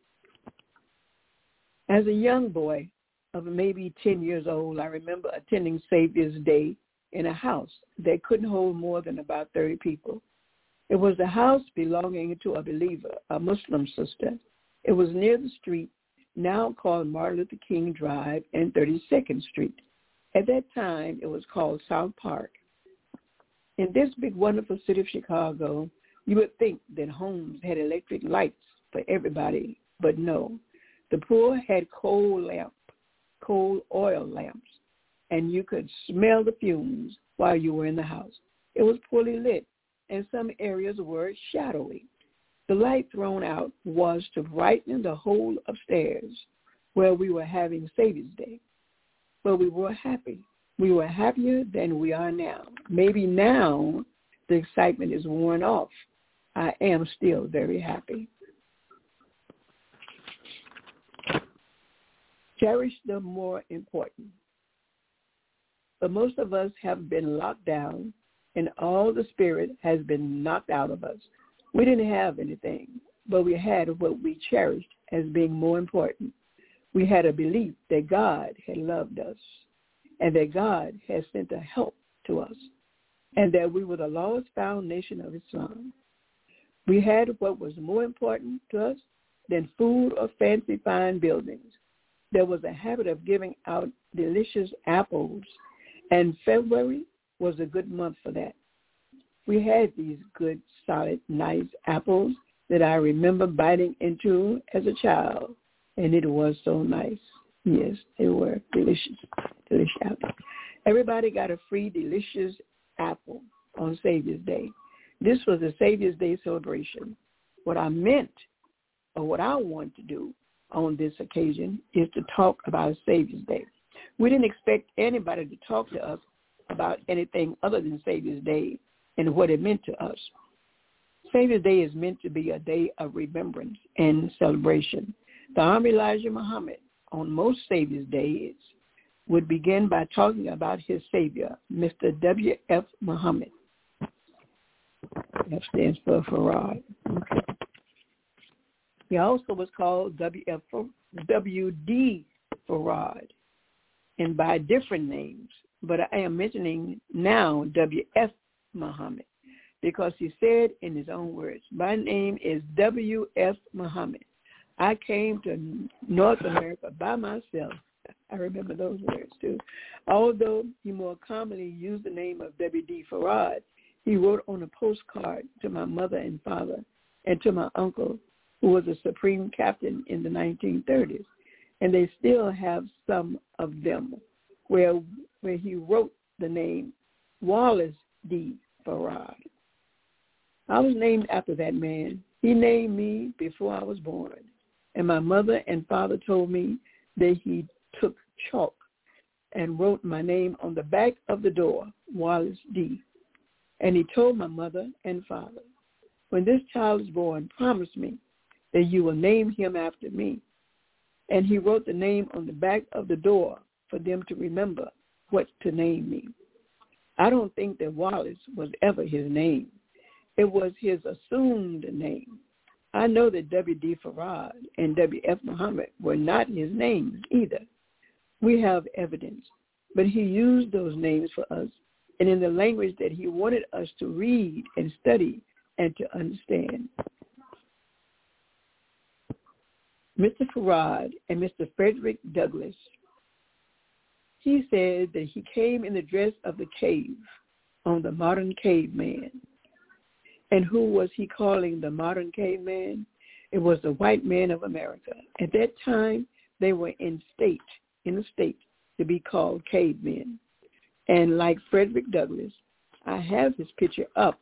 As a young boy of maybe ten years old, I remember attending Savior's Day in a house that couldn't hold more than about thirty people. It was a house belonging to a believer, a Muslim sister. It was near the street now called Martin Luther King Drive and thirty-second Street. At that time, it was called South Park. In this big, wonderful city of Chicago, you would think that homes had electric lights for everybody, but no. The poor had coal lamp, coal oil lamps, and you could smell the fumes while you were in the house. It was poorly lit, and some areas were shadowy. The light thrown out was to brighten the whole upstairs where we were having Savior's Day. But we were happy. We were happier than we are now. Maybe now the excitement is worn off. I am still very happy. Cherish the more important. But most of us have been locked down, and all the spirit has been knocked out of us. We didn't have anything, but we had what we cherished as being more important. We had a belief that God had loved us and that God had sent a help to us and that we were the lost found nation of Islam. We had what was more important to us than food or fancy fine buildings. There was a habit of giving out delicious apples, and February was a good month for that. We had these good, solid, nice apples that I remember biting into as a child, and it was so nice. Yes, they were delicious, delicious apples. Everybody got a free, delicious apple on Savior's Day. This was a Savior's Day celebration. What I meant, or what I want to do on this occasion, is to talk about Savior's Day. We didn't expect anybody to talk to us about anything other than Savior's Day and what it meant to us. Savior's Day is meant to be a day of remembrance and celebration. The Honorable Elijah Muhammad, on most Savior's Days, would begin by talking about his Savior, Mister W F Muhammad. F stands for Farad. Okay. He also was called W F W D Farad, and by different names, but I am mentioning now W F Muhammad because he said in his own words, my name is W F Muhammad. I came to North America by myself. I remember those words too. Although he more commonly used the name of W D Farad, he wrote on a postcard to my mother and father and to my uncle, who was a Supreme Captain in the nineteen thirties. And they still have some of them where, where he wrote the name Wallace D. Farad. I was named after that man. He named me before I was born. And my mother and father told me that he took chalk and wrote my name on the back of the door, Wallace D. And he told my mother and father, when this child is born, promise me that you will name him after me. And he wrote the name on the back of the door for them to remember what to name me. I don't think that Wallace was ever his name. It was his assumed name. I know that W D Farad and W F Muhammad were not his names either. We have evidence, but he used those names for us and in the language that he wanted us to read and study and to understand. Mister Farad and Mister Frederick Douglass, he said that he came in the dress of the cave on the modern caveman. And who was he calling the modern caveman? It was the white man of America. At that time, they were in state, in a state to be called cavemen. And like Frederick Douglass, I have his picture up.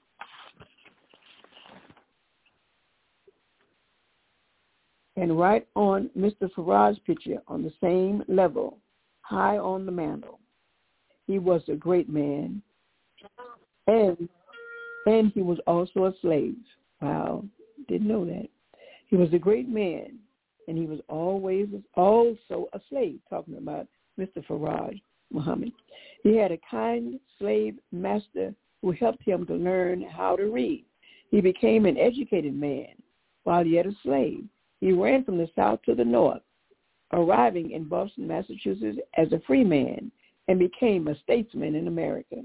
And right on Mister Farad's picture, on the same level, high on the mantle. He was a great man. And And he was also a slave. Wow, didn't know that. He was a great man, and he was always also a slave, talking about Mister Farad Muhammad. He had a kind slave master who helped him to learn how to read. He became an educated man while yet a slave. He ran from the south to the north, arriving in Boston, Massachusetts as a free man, and became a statesman in America.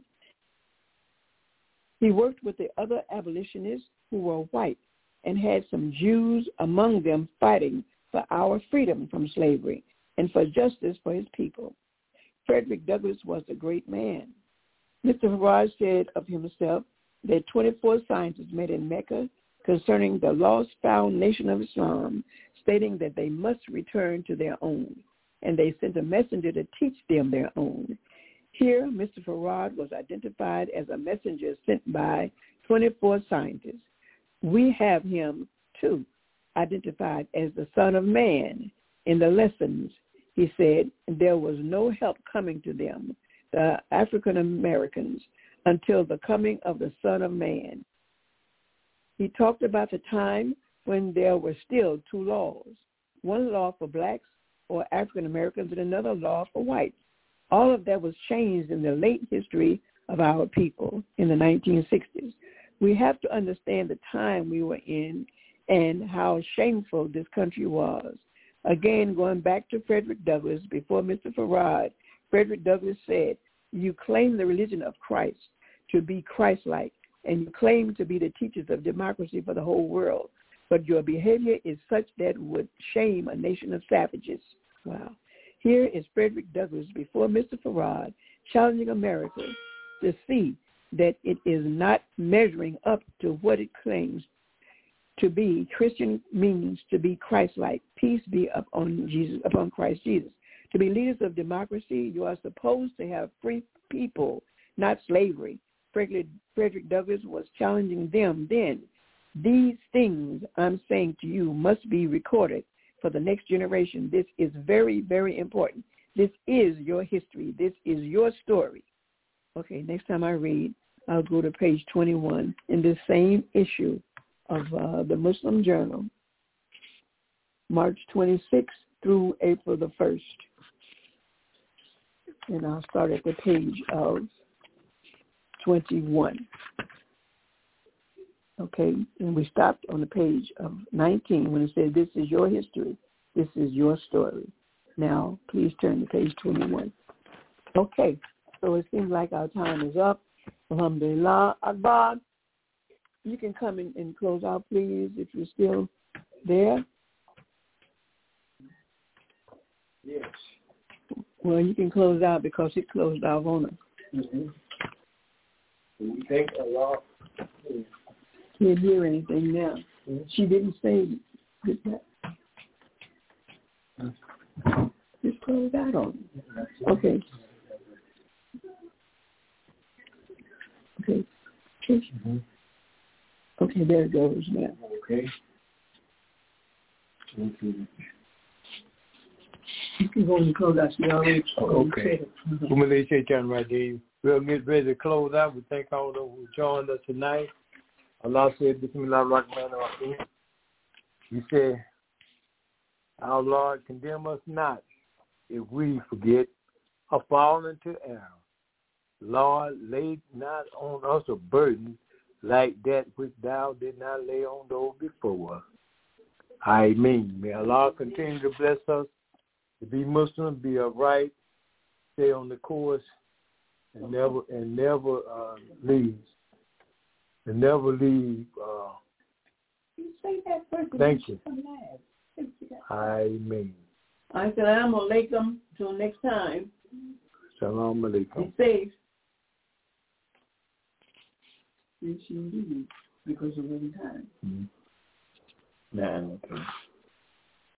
He worked with the other abolitionists who were white and had some Jews among them fighting for our freedom from slavery and for justice for his people. Frederick Douglass was a great man. Mister Farad said of himself that twenty-four scientists met in Mecca concerning the lost found nation of Islam, stating that they must return to their own, and they sent a messenger to teach them their own. Here, Mister Farad was identified as a messenger sent by twenty-four scientists. We have him, too, identified as the Son of Man. In the lessons, he said, there was no help coming to them, the African Americans, until the coming of the Son of Man. He talked about the time when there were still two laws, one law for blacks or African Americans and another law for whites. All of that was changed in the late history of our people in the nineteen sixties. We have to understand the time we were in and how shameful this country was. Again, going back to Frederick Douglass, before Mister Farad, Frederick Douglass said, you claim the religion of Christ to be Christ-like, and you claim to be the teachers of democracy for the whole world, but your behavior is such that would shame a nation of savages. Wow. Here is Frederick Douglass before Mister Farad challenging America to see that it is not measuring up to what it claims to be. Christian means to be Christ-like. Peace be upon Jesus, upon Christ Jesus. To be leaders of democracy, you are supposed to have free people, not slavery. Frederick, Frederick Douglass was challenging them then. These things I'm saying to you must be recorded for the next generation. This is very, very important. This is your history. This is your story. Okay, next time I read, I'll go to page twenty-one in this same issue of uh, the Muslim Journal, March twenty-sixth through April the first. And I'll start at the page of twenty-one. Okay, and we stopped on the page of nineteen when it said, this is your history, this is your story. Now, please turn to page twenty-one. Okay, so it seems like our time is up. Alhamdulillah. Akbar, you can come in and close out, please, if you're still there. Yes. Well, you can close out because it closed out on us. Mm-hmm. We thank Allah. Can't hear anything now. Mm-hmm. She didn't say that. Just close out on it. Okay. Okay. Mm-hmm. Okay, there it goes now. Okay. You can go and close out. She already okay. Mm-hmm. We're going to let you turn right there. We'll get ready to close out. We thank all those who joined us tonight. Allah said, Bismillah ar-Rahman ar-Rahim. He said, our Lord, condemn us not if we forget or fall into error. Lord, lay not on us a burden like that which thou did not lay on those before us. Amen. May Allah continue to bless us to be Muslim, be upright, stay on the course, and never and never uh, leave. And never leave. Uh, thank you. Amen. Assalamu alaikum. Till next time. Salam alaikum. Be safe. Because of the time. Mm-hmm. Nah, okay.